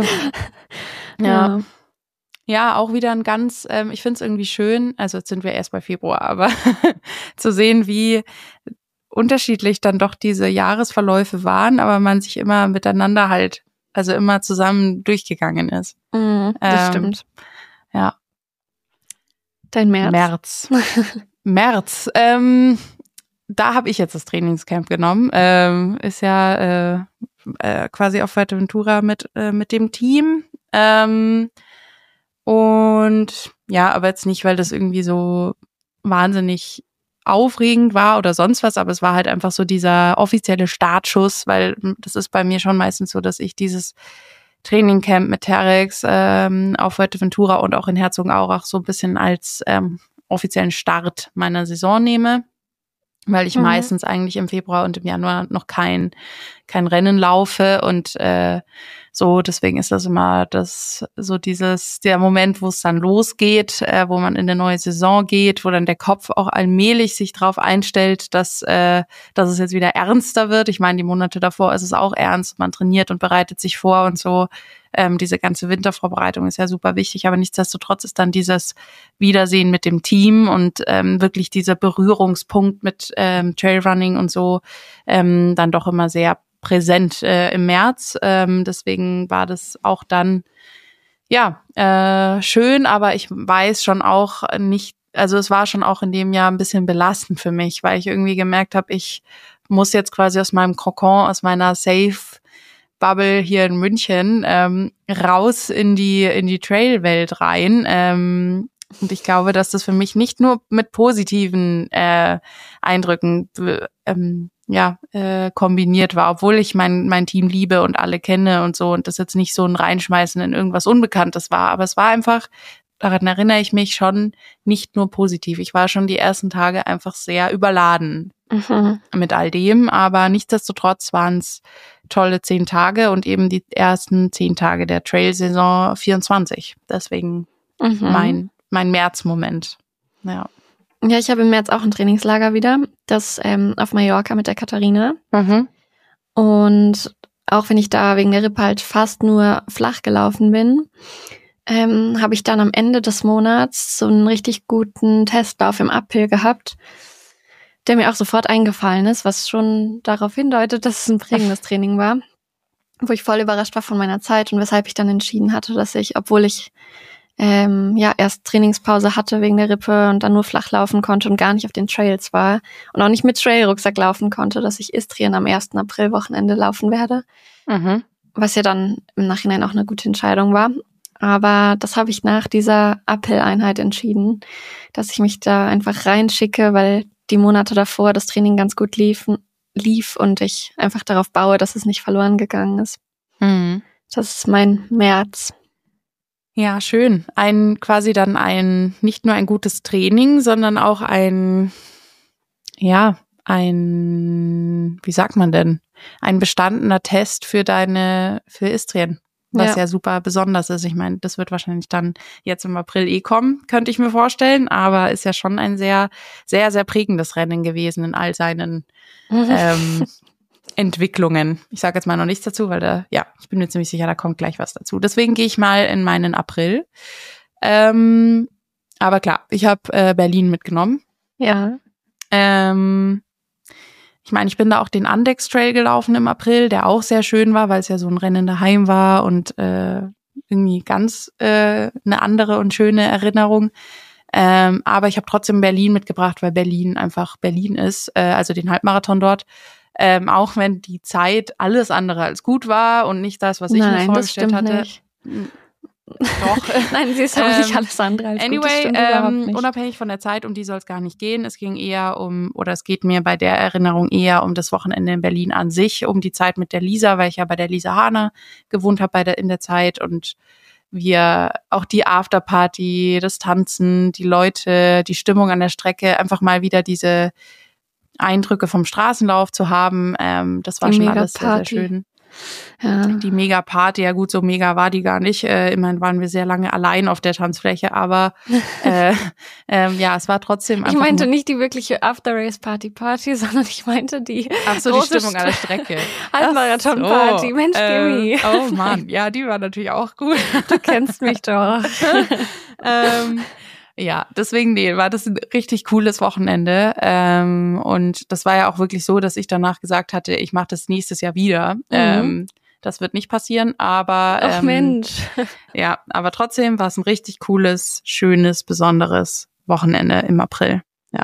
Ja, auch wieder ein ganz, ich finde es irgendwie schön, also jetzt sind wir erst bei Februar, aber zu sehen, wie unterschiedlich dann doch diese Jahresverläufe waren, aber man sich immer miteinander halt, also immer zusammen durchgegangen ist. Das stimmt. Ja. Dein März. März. Da habe ich jetzt das Trainingscamp genommen. Ist ja quasi auf Fuerteventura mit dem Team. Und ja, aber jetzt nicht, weil das irgendwie so wahnsinnig aufregend war oder sonst was, aber es war halt einfach so dieser offizielle Startschuss, weil das ist bei mir schon meistens so, dass ich dieses Trainingcamp mit Terex auf Fuerteventura und auch in Herzogenaurach so ein bisschen als offiziellen Start meiner Saison nehme, weil ich meistens eigentlich im Februar und im Januar noch kein Rennen laufe und so, deswegen ist das immer der Moment, wo es dann losgeht, wo man in eine neue Saison geht, wo dann der Kopf auch allmählich sich drauf einstellt, dass es jetzt wieder ernster wird. Ich meine, die Monate davor ist es auch ernst, man trainiert und bereitet sich vor und so. Diese ganze Wintervorbereitung ist ja super wichtig, aber nichtsdestotrotz ist dann dieses Wiedersehen mit dem Team und wirklich dieser Berührungspunkt mit Trailrunning und so dann doch immer sehr präsent im März. Deswegen war das auch dann schön, aber ich weiß schon auch nicht, also es war schon auch in dem Jahr ein bisschen belastend für mich, weil ich irgendwie gemerkt habe, ich muss jetzt quasi aus meinem Kokon, aus meiner Safe-Bubble hier in München raus in die Trail-Welt rein. Und ich glaube, dass das für mich nicht nur mit positiven Eindrücken kombiniert war, obwohl ich mein Team liebe und alle kenne und so und das jetzt nicht so ein Reinschmeißen in irgendwas Unbekanntes war, aber es war einfach daran erinnere ich mich schon nicht nur positiv. Ich war schon die ersten Tage einfach sehr überladen mit all dem, aber nichtsdestotrotz waren es tolle 10 Tage und eben die ersten 10 Tage der Trail-Saison 24. Deswegen mein März-Moment. Ja. Ja, ich habe im März auch ein Trainingslager wieder, das auf Mallorca mit der Katharina. Und auch wenn ich da wegen der Rippe halt fast nur flach gelaufen bin, habe ich dann am Ende des Monats so einen richtig guten Testlauf im Uphill gehabt, der mir auch sofort eingefallen ist, was schon darauf hindeutet, dass es ein prägendes Training war, wo ich voll überrascht war von meiner Zeit und weshalb ich dann entschieden hatte, dass ich, obwohl ich erst Trainingspause hatte wegen der Rippe und dann nur flach laufen konnte und gar nicht auf den Trails war und auch nicht mit Trailrucksack laufen konnte, dass ich Istrien am 1. April-Wochenende laufen werde, was ja dann im Nachhinein auch eine gute Entscheidung war. Aber das habe ich nach dieser Uphill-Einheit entschieden, dass ich mich da einfach reinschicke, weil die Monate davor das Training ganz gut lief und ich einfach darauf baue, dass es nicht verloren gegangen ist. Das ist mein März. Ja, schön. Nicht nur ein gutes Training, sondern auch ein bestandener Test für Istrien. Was ja super besonders ist. Ich meine, das wird wahrscheinlich dann jetzt im April kommen, könnte ich mir vorstellen. Aber ist ja schon ein sehr, sehr, sehr prägendes Rennen gewesen in all seinen Entwicklungen. Ich sage jetzt mal noch nichts dazu, weil ich bin mir ziemlich sicher, da kommt gleich was dazu. Deswegen gehe ich mal in meinen April. Aber klar, ich habe Berlin mitgenommen. Ja. Ich meine, ich bin da auch den Andex Trail gelaufen im April, der auch sehr schön war, weil es ja so ein Rennen daheim war und irgendwie ganz eine andere und schöne Erinnerung. Aber ich habe trotzdem Berlin mitgebracht, weil Berlin einfach Berlin ist, also den Halbmarathon dort. Auch wenn die Zeit alles andere als gut war und nicht das, was ich mir vorgestellt hatte. Nicht. Doch. Nein, sie ist aber nicht alles andere als gut. Das stimmt überhaupt nicht. Unabhängig von der Zeit, um die soll es gar nicht gehen. Es geht mir bei der Erinnerung eher um das Wochenende in Berlin an sich, um die Zeit mit der Lisa, weil ich ja bei der Lisa Hahner gewohnt habe in der Zeit und wir auch die Afterparty, das Tanzen, die Leute, die Stimmung an der Strecke, einfach mal wieder diese Eindrücke vom Straßenlauf zu haben, das war schon alles sehr, sehr schön. Ja. Die Mega-Party, ja gut, so mega war die gar nicht. Immerhin waren wir sehr lange allein auf der Tanzfläche, aber es war trotzdem einfach... Ich meinte nicht die wirkliche After-Race-Party, sondern ich meinte die die Stimmung an der Strecke. Halbmarathon-Party, so. Mensch, Kimi. Oh Mann, ja, die war natürlich auch gut. Du kennst mich doch. Ja, deswegen war das ein richtig cooles Wochenende und das war ja auch wirklich so, dass ich danach gesagt hatte, ich mache das nächstes Jahr wieder. Das wird nicht passieren, aber ach Mensch. Ja, aber trotzdem war es ein richtig cooles, schönes, besonderes Wochenende im April.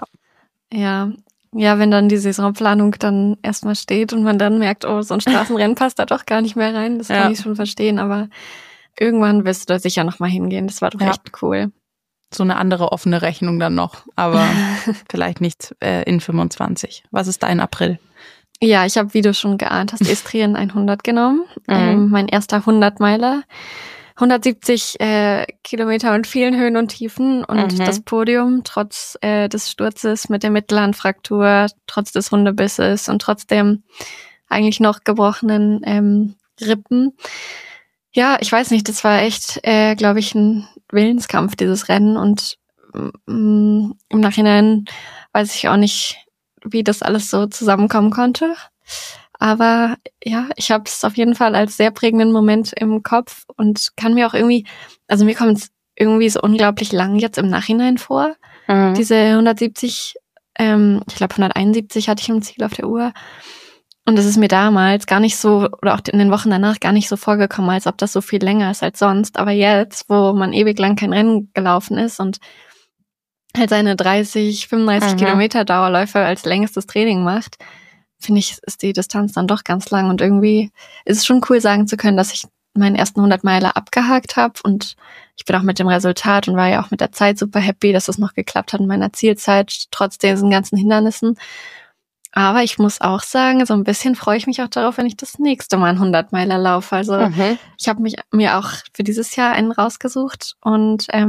Ja, wenn dann die Saisonplanung dann erstmal steht und man dann merkt, oh, so ein Straßenrennen passt da doch gar nicht mehr rein, das kann ich schon verstehen, aber irgendwann wirst du da sicher nochmal hingehen, das war doch echt cool. So eine andere offene Rechnung dann noch, aber vielleicht nicht in 25. Was ist dein April? Ja, ich habe, wie du schon geahnt hast, Istrien 100 genommen. Mein erster 100-Meiler. 170 Kilometer und vielen Höhen und Tiefen und das Podium trotz des Sturzes mit der Mittelhandfraktur, trotz des Hundebisses und trotzdem eigentlich noch gebrochenen Rippen. Ja, ich weiß nicht, das war echt, glaube ich, ein Willenskampf, dieses Rennen. Und im Nachhinein weiß ich auch nicht, wie das alles so zusammenkommen konnte. Aber ja, ich habe es auf jeden Fall als sehr prägenden Moment im Kopf und kann mir auch irgendwie, also mir kommt es irgendwie so unglaublich lang jetzt im Nachhinein vor. Diese 170, ich glaube 171 hatte ich im Ziel auf der Uhr. Und das ist mir damals gar nicht so, oder auch in den Wochen danach gar nicht so vorgekommen, als ob das so viel länger ist als sonst. Aber jetzt, wo man ewig lang kein Rennen gelaufen ist und halt seine 30, 35 Kilometer Dauerläufe als längstes Training macht, finde ich, ist die Distanz dann doch ganz lang. Und irgendwie ist es schon cool, sagen zu können, dass ich meinen ersten 100 Meiler abgehakt habe. Und ich bin auch mit dem Resultat und war ja auch mit der Zeit super happy, dass es noch geklappt hat in meiner Zielzeit, trotz diesen ganzen Hindernissen. Aber ich muss auch sagen, so ein bisschen freue ich mich auch darauf, wenn ich das nächste Mal einen 100-Meiler laufe. Also ich habe mir auch für dieses Jahr einen rausgesucht und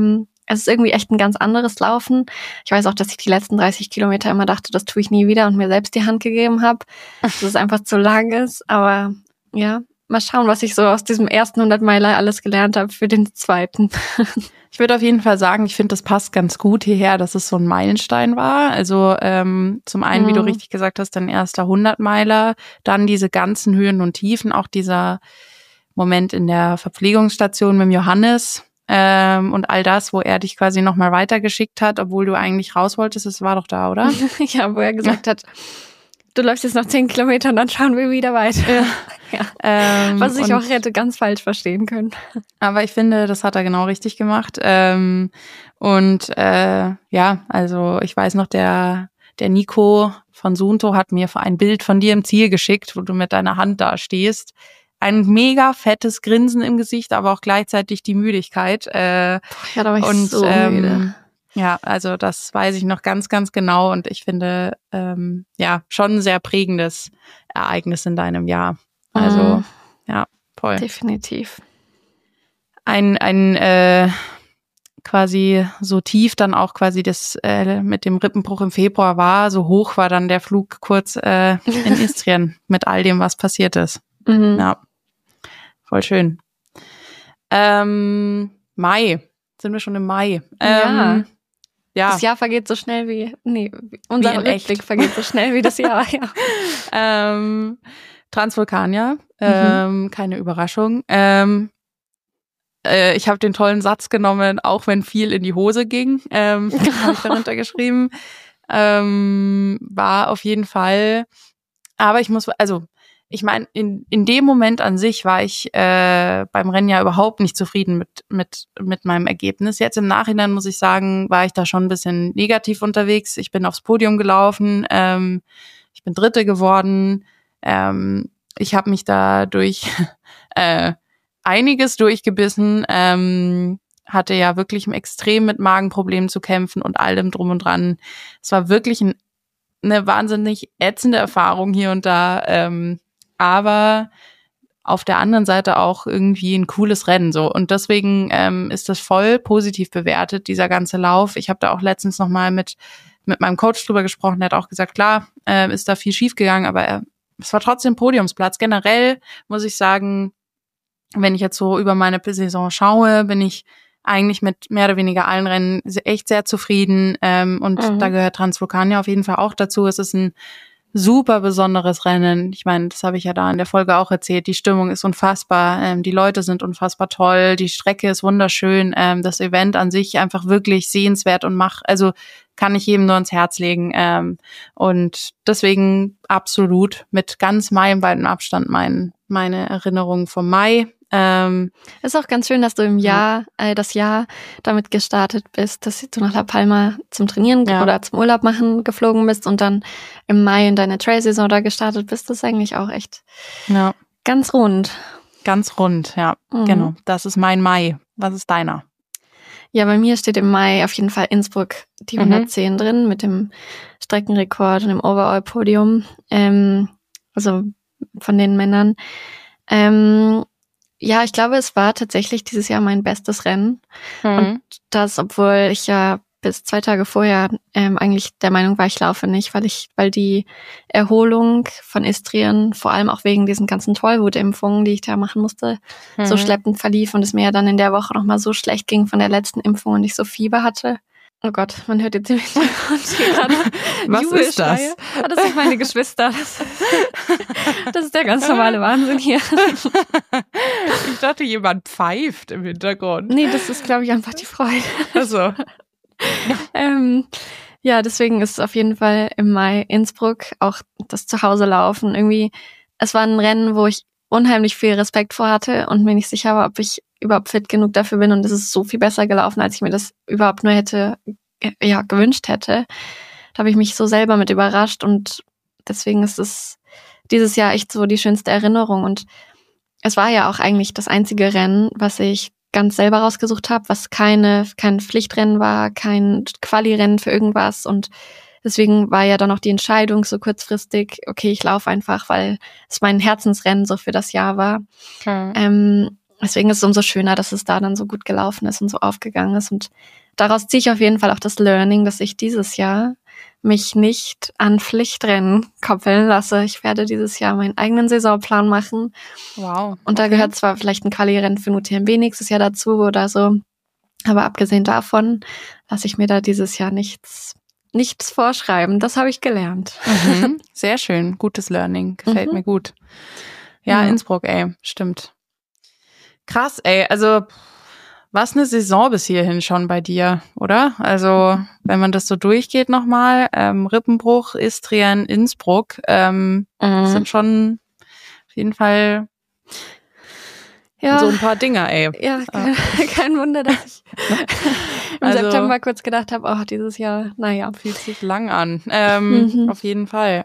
es ist irgendwie echt ein ganz anderes Laufen. Ich weiß auch, dass ich die letzten 30 Kilometer immer dachte, das tue ich nie wieder und mir selbst die Hand gegeben habe, dass es einfach zu lang ist. Aber ja, mal schauen, was ich so aus diesem ersten 100-Meiler alles gelernt habe für den zweiten. Ich würde auf jeden Fall sagen, ich finde, das passt ganz gut hierher, dass es so ein Meilenstein war. Also zum einen, wie du richtig gesagt hast, dein erster 100-Meiler, dann diese ganzen Höhen und Tiefen, auch dieser Moment in der Verpflegungsstation mit dem Johannes und all das, wo er dich quasi nochmal weitergeschickt hat, obwohl du eigentlich raus wolltest. Das war doch da, oder? Ja, wo er gesagt hat, du läufst jetzt noch 10 Kilometer und dann schauen wir wieder weiter. Ja. Was ich auch hätte ganz falsch verstehen können. Aber ich finde, das hat er genau richtig gemacht. Ja, also ich weiß noch, der Nico von Suunto hat mir ein Bild von dir im Ziel geschickt, wo du mit deiner Hand da stehst. Ein mega fettes Grinsen im Gesicht, aber auch gleichzeitig die Müdigkeit. Ja, da war ich so müde. Ja, also das weiß ich noch ganz, ganz genau und ich finde, ja, schon ein sehr prägendes Ereignis in deinem Jahr. Also, ja, voll. Definitiv. Ein quasi so tief dann auch quasi das mit dem Rippenbruch im Februar war, so hoch war dann der Flug kurz in Istrien mit all dem, was passiert ist. Ja, voll schön. Mai. Sind wir schon im Mai? Ja. Ja. Das Jahr vergeht so schnell unser Rückblick vergeht so schnell wie das Jahr, ja. Transvulkanier, keine Überraschung. Ich habe den tollen Satz genommen, auch wenn viel in die Hose ging, habe ich darunter geschrieben. War auf jeden Fall, aber ich meine, in dem Moment an sich war ich beim Rennen ja überhaupt nicht zufrieden mit meinem Ergebnis. Jetzt im Nachhinein muss ich sagen, war ich da schon ein bisschen negativ unterwegs. Ich bin aufs Podium gelaufen, ich bin Dritte geworden. Ich habe mich da durch einiges durchgebissen, hatte ja wirklich extrem mit Magenproblemen zu kämpfen und allem drum und dran. Es war wirklich eine wahnsinnig ätzende Erfahrung hier und da, aber auf der anderen Seite auch irgendwie ein cooles Rennen so. Und deswegen ist das voll positiv bewertet, dieser ganze Lauf. Ich habe da auch letztens nochmal mit meinem Coach drüber gesprochen, der hat auch gesagt, klar, ist da viel schief gegangen, aber es war trotzdem Podiumsplatz. Generell muss ich sagen, wenn ich jetzt so über meine Saison schaue, bin ich eigentlich mit mehr oder weniger allen Rennen echt sehr zufrieden. Da gehört Transvulkanier auf jeden Fall auch dazu. Es ist ein super besonderes Rennen. Ich meine, das habe ich ja da in der Folge auch erzählt. Die Stimmung ist unfassbar, die Leute sind unfassbar toll, die Strecke ist wunderschön, das Event an sich einfach wirklich sehenswert und also kann ich jedem nur ans Herz legen. Und deswegen absolut mit ganz meilenweiten Abstand meine Erinnerung vom Mai. Ist auch ganz schön, dass du das Jahr damit gestartet bist, dass du nach La Palma zum Trainieren oder zum Urlaub machen geflogen bist und dann im Mai in deine Trail-Saison da gestartet bist. Das ist eigentlich auch echt ganz rund. Ganz rund, ja, genau. Das ist mein Mai. Was ist deiner? Ja, bei mir steht im Mai auf jeden Fall Innsbruck die 110 drin mit dem Streckenrekord und dem Overall-Podium, also von den Männern. Ja, ich glaube, es war tatsächlich dieses Jahr mein bestes Rennen. Und das, obwohl ich ja bis 2 Tage vorher eigentlich der Meinung war, ich laufe nicht, weil die Erholung von Istrien, vor allem auch wegen diesen ganzen Tollwutimpfungen, die ich da machen musste, so schleppend verlief und es mir ja dann in der Woche nochmal so schlecht ging von der letzten Impfung und ich so Fieber hatte. Oh Gott, man hört jetzt im Hintergrund hier gerade Was ist das? Das sind meine Geschwister. Das ist der ganz normale Wahnsinn hier. Ich dachte, jemand pfeift im Hintergrund. Nee, das ist, glaube ich, einfach die Freude. Also. Ja, deswegen ist auf jeden Fall im Mai Innsbruck auch das Zuhause laufen. Irgendwie, es war ein Rennen, wo ich unheimlich viel Respekt vor hatte und mir nicht sicher war, ob ich überhaupt fit genug dafür bin und es ist so viel besser gelaufen, als ich mir das überhaupt nur gewünscht hätte. Da habe ich mich so selber mit überrascht und deswegen ist es dieses Jahr echt so die schönste Erinnerung und es war ja auch eigentlich das einzige Rennen, was ich ganz selber rausgesucht habe, was kein Pflichtrennen war, kein Quali-Rennen für irgendwas und deswegen war ja dann auch die Entscheidung so kurzfristig, okay, ich laufe einfach, weil es mein Herzensrennen so für das Jahr war. deswegen ist es umso schöner, dass es da dann so gut gelaufen ist und so aufgegangen ist. Und daraus ziehe ich auf jeden Fall auch das Learning, dass ich dieses Jahr mich nicht an Pflichtrennen koppeln lasse. Ich werde dieses Jahr meinen eigenen Saisonplan machen. Wow. Und da gehört zwar vielleicht ein Quali-Rennen für ein UTMB nächstes Jahr dazu oder so, aber abgesehen davon lasse ich mir da dieses Jahr nichts vorschreiben. Das habe ich gelernt. Mhm. Sehr schön. Gutes Learning. Gefällt mir gut. Ja, Innsbruck, ey. Stimmt. Krass, ey. Also, was eine Saison bis hierhin schon bei dir, oder? Also, wenn man das so durchgeht nochmal, Rippenbruch, Istrien, Innsbruck, sind schon auf jeden Fall so ein paar Dinger, ey. Ja, kein Wunder, dass ich im September kurz gedacht habe, oh, dieses Jahr, naja. Fühlt sich lang an. Auf jeden Fall.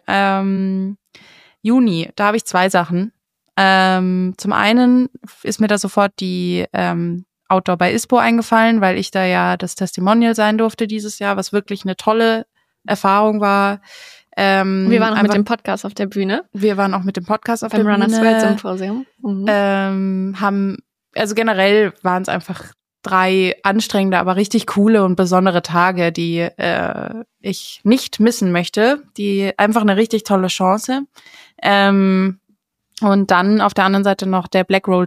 Juni, da habe ich 2 Sachen. Zum einen ist mir da sofort die Outdoor bei ISPO eingefallen, weil ich da ja das Testimonial sein durfte dieses Jahr, was wirklich eine tolle Erfahrung war. Wir waren auch mit dem Podcast auf der Bühne. Wir waren auch mit dem Podcast auf beim der Bühne. Beim Runners World Symposium. Also generell waren es einfach 3 anstrengende, aber richtig coole und besondere Tage, die ich nicht missen möchte. Die einfach eine richtig tolle Chance. Und dann auf der anderen Seite noch der Black Roll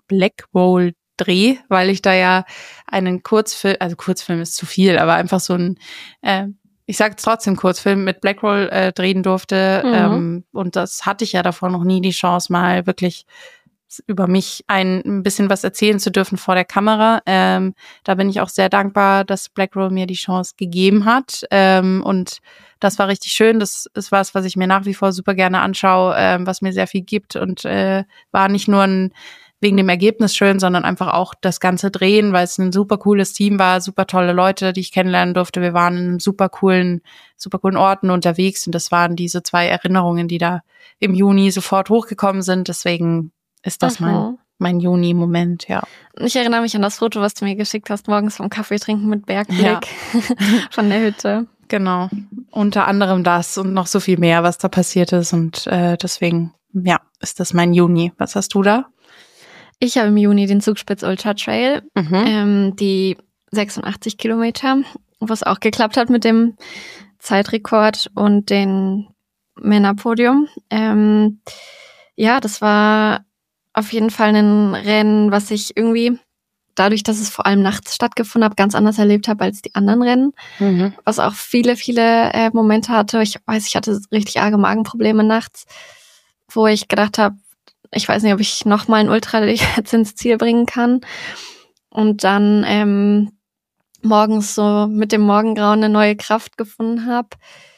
Dreh, weil ich da ja einen Kurzfilm, also Kurzfilm ist zu viel, aber einfach so ein, ich sage trotzdem Kurzfilm mit Blackroll drehen durfte. Und das hatte ich ja davor noch nie die Chance, mal wirklich über mich ein bisschen was erzählen zu dürfen vor der Kamera. Da bin ich auch sehr dankbar, dass Blackroll mir die Chance gegeben hat. Und das war richtig schön. Das ist was ich mir nach wie vor super gerne anschaue, was mir sehr viel gibt und war nicht nur wegen dem Ergebnis schön, sondern einfach auch das ganze Drehen, weil es ein super cooles Team war, super tolle Leute, die ich kennenlernen durfte. Wir waren in super coolen Orten unterwegs und das waren diese 2 Erinnerungen, die da im Juni sofort hochgekommen sind. Deswegen ist das mein Juni-Moment, ja. Ich erinnere mich an das Foto, was du mir geschickt hast, morgens vom Kaffee trinken mit Bergblick von der Hütte. Genau, unter anderem das und noch so viel mehr, was da passiert ist und deswegen, ja, ist das mein Juni. Was hast du da? Ich habe im Juni den Zugspitz Ultra Trail, die 86 Kilometer, wo es auch geklappt hat mit dem Zeitrekord und den Männerpodium. Ja, das war auf jeden Fall ein Rennen, was ich irgendwie, dadurch, dass es vor allem nachts stattgefunden hat, ganz anders erlebt habe als die anderen Rennen. Was auch viele Momente hatte. Ich weiß, ich hatte richtig arge Magenprobleme nachts, wo ich gedacht habe, ich weiß nicht, ob ich nochmal ein Ultra jetzt ins Ziel bringen kann. Und dann morgens so mit dem Morgengrauen eine neue Kraft gefunden habe.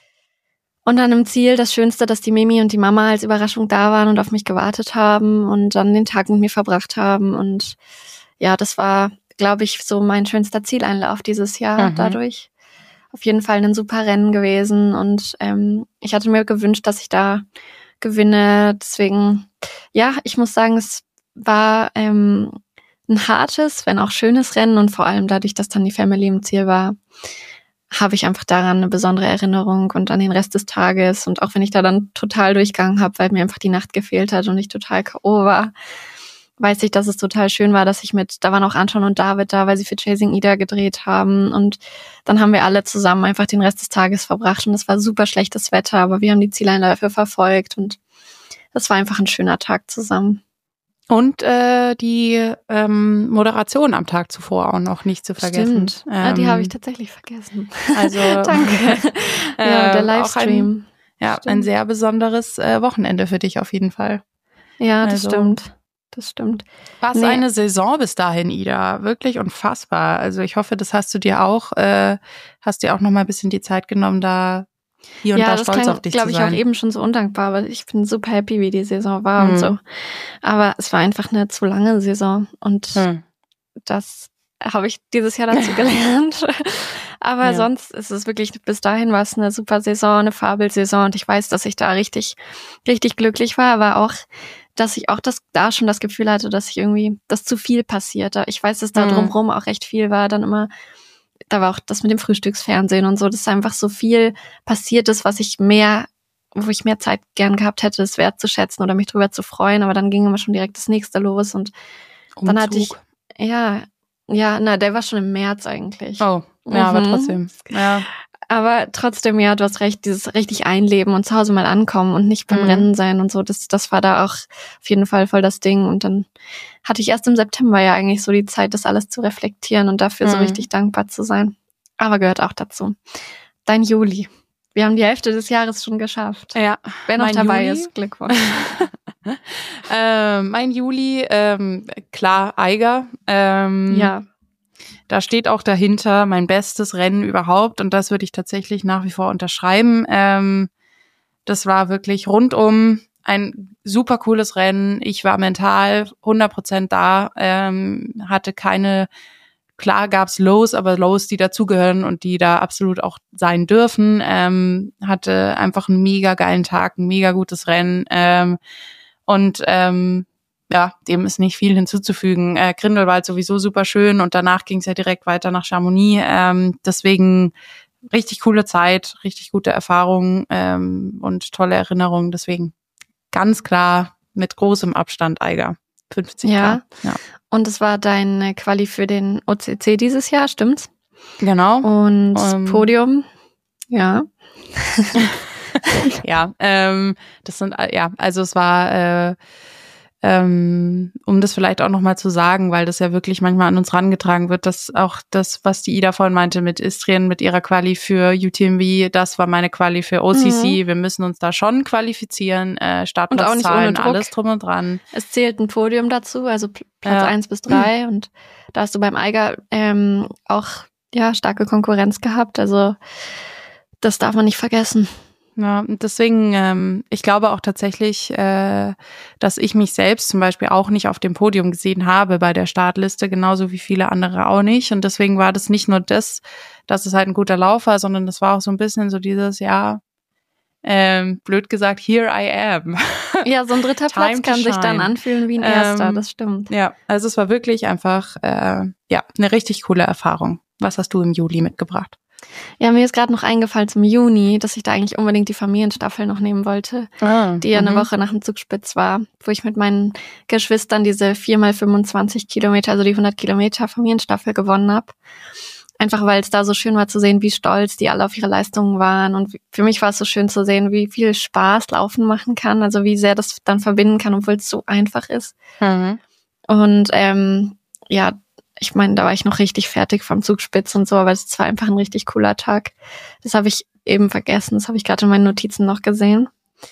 Und dann im Ziel das Schönste, dass die Mimi und die Mama als Überraschung da waren und auf mich gewartet haben und dann den Tag mit mir verbracht haben. Und ja, das war, glaube ich, so mein schönster Zieleinlauf dieses Jahr dadurch. Auf jeden Fall ein super Rennen gewesen. Und ich hatte mir gewünscht, dass ich da gewinne. Deswegen, ja, ich muss sagen, es war ein hartes, wenn auch schönes Rennen und vor allem dadurch, dass dann die Family im Ziel war, habe ich einfach daran eine besondere Erinnerung und an den Rest des Tages. Und auch wenn ich da dann total durchgegangen habe, weil mir einfach die Nacht gefehlt hat und ich total K.O. war, weiß ich, dass es total schön war, dass ich da waren auch Anton und David da, weil sie für Chasing Ida gedreht haben. Und dann haben wir alle zusammen einfach den Rest des Tages verbracht. Und es war super schlechtes Wetter, aber wir haben die Zieleinläufe verfolgt. Und das war einfach ein schöner Tag zusammen. Und die Moderation am Tag zuvor auch noch nicht zu vergessen. Stimmt. Die habe ich tatsächlich vergessen. Also danke. Ja, der Livestream. Ein sehr besonderes Wochenende für dich auf jeden Fall. Ja, das stimmt. Das stimmt. Was eine Saison bis dahin, Ida. Wirklich unfassbar. Also ich hoffe, das hast du dir auch, noch mal ein bisschen die Zeit genommen, da hier und da stolz auf dich zu sein. Ja, das klang, glaube ich, auch eben schon so undankbar, aber ich bin super happy, wie die Saison war und so. Aber es war einfach eine zu lange Saison und das habe ich dieses Jahr dazu gelernt. Aber sonst ist es wirklich, bis dahin war es eine super Saison, eine Fabelsaison und ich weiß, dass ich da richtig, richtig glücklich war, aber auch, dass ich auch da schon das Gefühl hatte, dass ich irgendwie, dass zu viel passierte. Ich weiß, dass da drumherum auch recht viel war, dann immer, da war auch das mit dem Frühstücksfernsehen und so, dass einfach so viel passiert ist, wo ich mehr Zeit gern gehabt hätte, es wertzuschätzen oder mich drüber zu freuen, aber dann ging immer schon direkt das nächste los und Dann hatte ich, der war schon im März eigentlich. Oh, ja, aber trotzdem. Ja. Aber trotzdem, ja, du hast recht, dieses richtig einleben und zu Hause mal ankommen und nicht beim Rennen sein und so, das war da auch auf jeden Fall voll das Ding. Und dann hatte ich erst im September ja eigentlich so die Zeit, das alles zu reflektieren und dafür so richtig dankbar zu sein. Aber gehört auch dazu. Dein Juli. Wir haben die Hälfte des Jahres schon geschafft. Ja. Wer noch dabei ist, Glückwunsch. Mein Juli, klar, Eiger. Ja. Da steht auch dahinter mein bestes Rennen überhaupt und das würde ich tatsächlich nach wie vor unterschreiben. Das war wirklich rundum ein super cooles Rennen. Ich war mental 100% da, hatte keine, klar gab's Lows, aber Lows, die dazugehören und die da absolut auch sein dürfen. Hatte einfach einen mega geilen Tag, ein mega gutes Rennen ja, dem ist nicht viel hinzuzufügen. Grindelwald sowieso super schön und danach ging es ja direkt weiter nach Chamonix. Deswegen richtig coole Zeit, richtig gute Erfahrungen und tolle Erinnerungen. Deswegen ganz klar mit großem Abstand Eiger. 50 Ja. Ja. Und es war deine Quali für den OCC dieses Jahr, stimmt's? Genau. Und Podium, ja. Ja, das sind, ja, also es war um das vielleicht auch nochmal zu sagen, weil das ja wirklich manchmal an uns rangetragen wird, dass auch das, was die Ida vorhin meinte mit Istrien, mit ihrer Quali für UTMB, das war meine Quali für OCC. Wir müssen uns da schon qualifizieren, Startplatzzahlen, alles drum und dran. Es zählt ein Podium dazu, also Platz 1 bis 3 und da hast du beim Eiger auch starke Konkurrenz gehabt, also das darf man nicht vergessen. Ja, und deswegen, ich glaube auch tatsächlich, dass ich mich selbst zum Beispiel auch nicht auf dem Podium gesehen habe bei der Startliste, genauso wie viele andere auch nicht. Und deswegen war das nicht nur das, dass es halt ein guter Lauf war, sondern das war auch so ein bisschen so dieses, blöd gesagt, here I am. Ja, so ein dritter Platz kann sich dann anfühlen wie ein erster, das stimmt. Ja, also es war wirklich einfach, eine richtig coole Erfahrung. Was hast du im Juli mitgebracht? Ja, mir ist gerade noch eingefallen zum Juni, dass ich da eigentlich unbedingt die Familienstaffel noch nehmen wollte, die ja eine Woche nach dem Zugspitz war, wo ich mit meinen Geschwistern diese 4x25 Kilometer, also die 100 Kilometer Familienstaffel gewonnen habe. Einfach weil es da so schön war zu sehen, wie stolz die alle auf ihre Leistungen waren. Und für mich war es so schön zu sehen, wie viel Spaß Laufen machen kann, also wie sehr das dann verbinden kann, obwohl es so einfach ist. Und ich meine, da war ich noch richtig fertig vom Zugspitz und so, aber es war einfach ein richtig cooler Tag. Das habe ich eben vergessen, das habe ich gerade in meinen Notizen noch gesehen.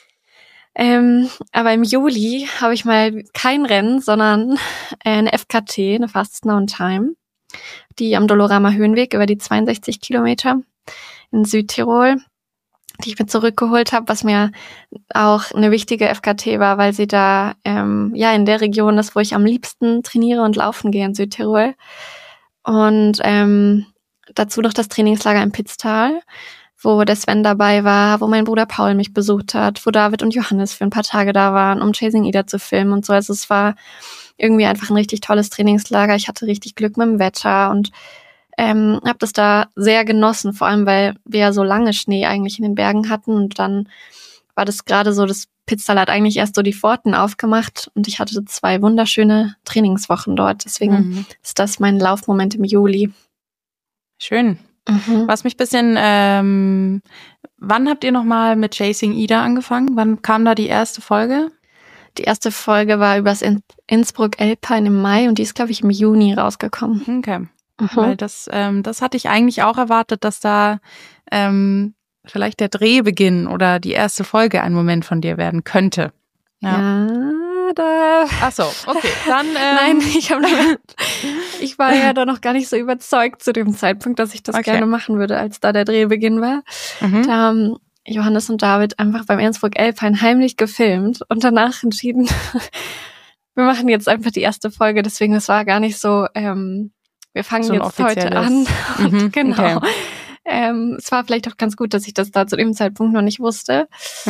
Aber im Juli habe ich mal kein Rennen, sondern eine FKT, eine Fastest Known Time, die am Dolorama Höhenweg über die 62 Kilometer in Südtirol, die ich mir zurückgeholt habe, was mir auch eine wichtige FKT war, weil sie da in der Region ist, wo ich am liebsten trainiere und laufen gehe in Südtirol. Und dazu noch das Trainingslager im Pitztal, wo der Sven dabei war, wo mein Bruder Paul mich besucht hat, wo David und Johannes für ein paar Tage da waren, um Chasing Ida zu filmen und so. Also es war irgendwie einfach ein richtig tolles Trainingslager. Ich hatte richtig Glück mit dem Wetter und habe das da sehr genossen, vor allem weil wir ja so lange Schnee eigentlich in den Bergen hatten und dann war das gerade so, das Pitztal hat eigentlich erst so die Pforten aufgemacht und ich hatte 2 wunderschöne Trainingswochen dort, deswegen ist das mein Laufmoment im Juli. Schön. Was mich ein bisschen, wann habt ihr nochmal mit Chasing Ida angefangen? Wann kam da die erste Folge? Die erste Folge war übers Innsbruck Alpine im Mai und die ist, glaube ich, im Juni rausgekommen. Okay. Weil das hatte ich eigentlich auch erwartet, dass da vielleicht der Drehbeginn oder die erste Folge ein Moment von dir werden könnte. Ja, Ach so, okay. Dann nein, ich war ja da noch gar nicht so überzeugt zu dem Zeitpunkt, dass ich das gerne machen würde, als da der Drehbeginn war. Da haben Johannes und David einfach beim Innsbruck Alpine heimlich gefilmt und danach entschieden, wir machen jetzt einfach die erste Folge. Deswegen, das war gar nicht so wir fangen so jetzt heute an. Genau. Okay. Es war vielleicht auch ganz gut, dass ich das da zu dem Zeitpunkt noch nicht wusste.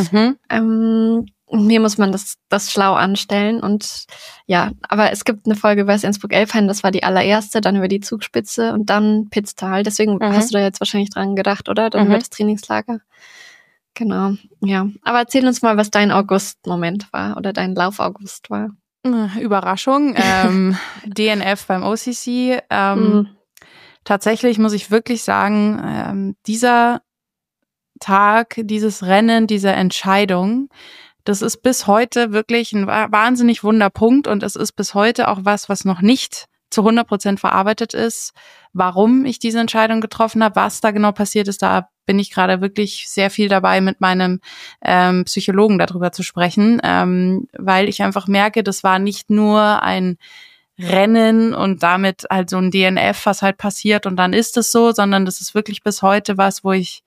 Mir muss man das schlau anstellen. Und ja, aber es gibt eine Folge über das Innsbruck Alpine, das war die allererste, dann über die Zugspitze und dann Pitztal. Deswegen hast du da jetzt wahrscheinlich dran gedacht, oder? Dann über das Trainingslager. Genau, ja. Aber erzähl uns mal, was dein August-Moment war oder dein Lauf-August war. Überraschung. DNF beim OCC. Tatsächlich muss ich wirklich sagen, dieser Tag, dieses Rennen, diese Entscheidung, das ist bis heute wirklich ein wahnsinnig Wunderpunkt und es ist bis heute auch was noch nicht zu 100% verarbeitet ist, warum ich diese Entscheidung getroffen habe, was da genau passiert ist. Da bin ich gerade wirklich sehr viel dabei, mit meinem Psychologen darüber zu sprechen, weil ich einfach merke, das war nicht nur ein Rennen und damit halt so ein DNF, was halt passiert und dann ist es so, sondern das ist wirklich bis heute was, wo ich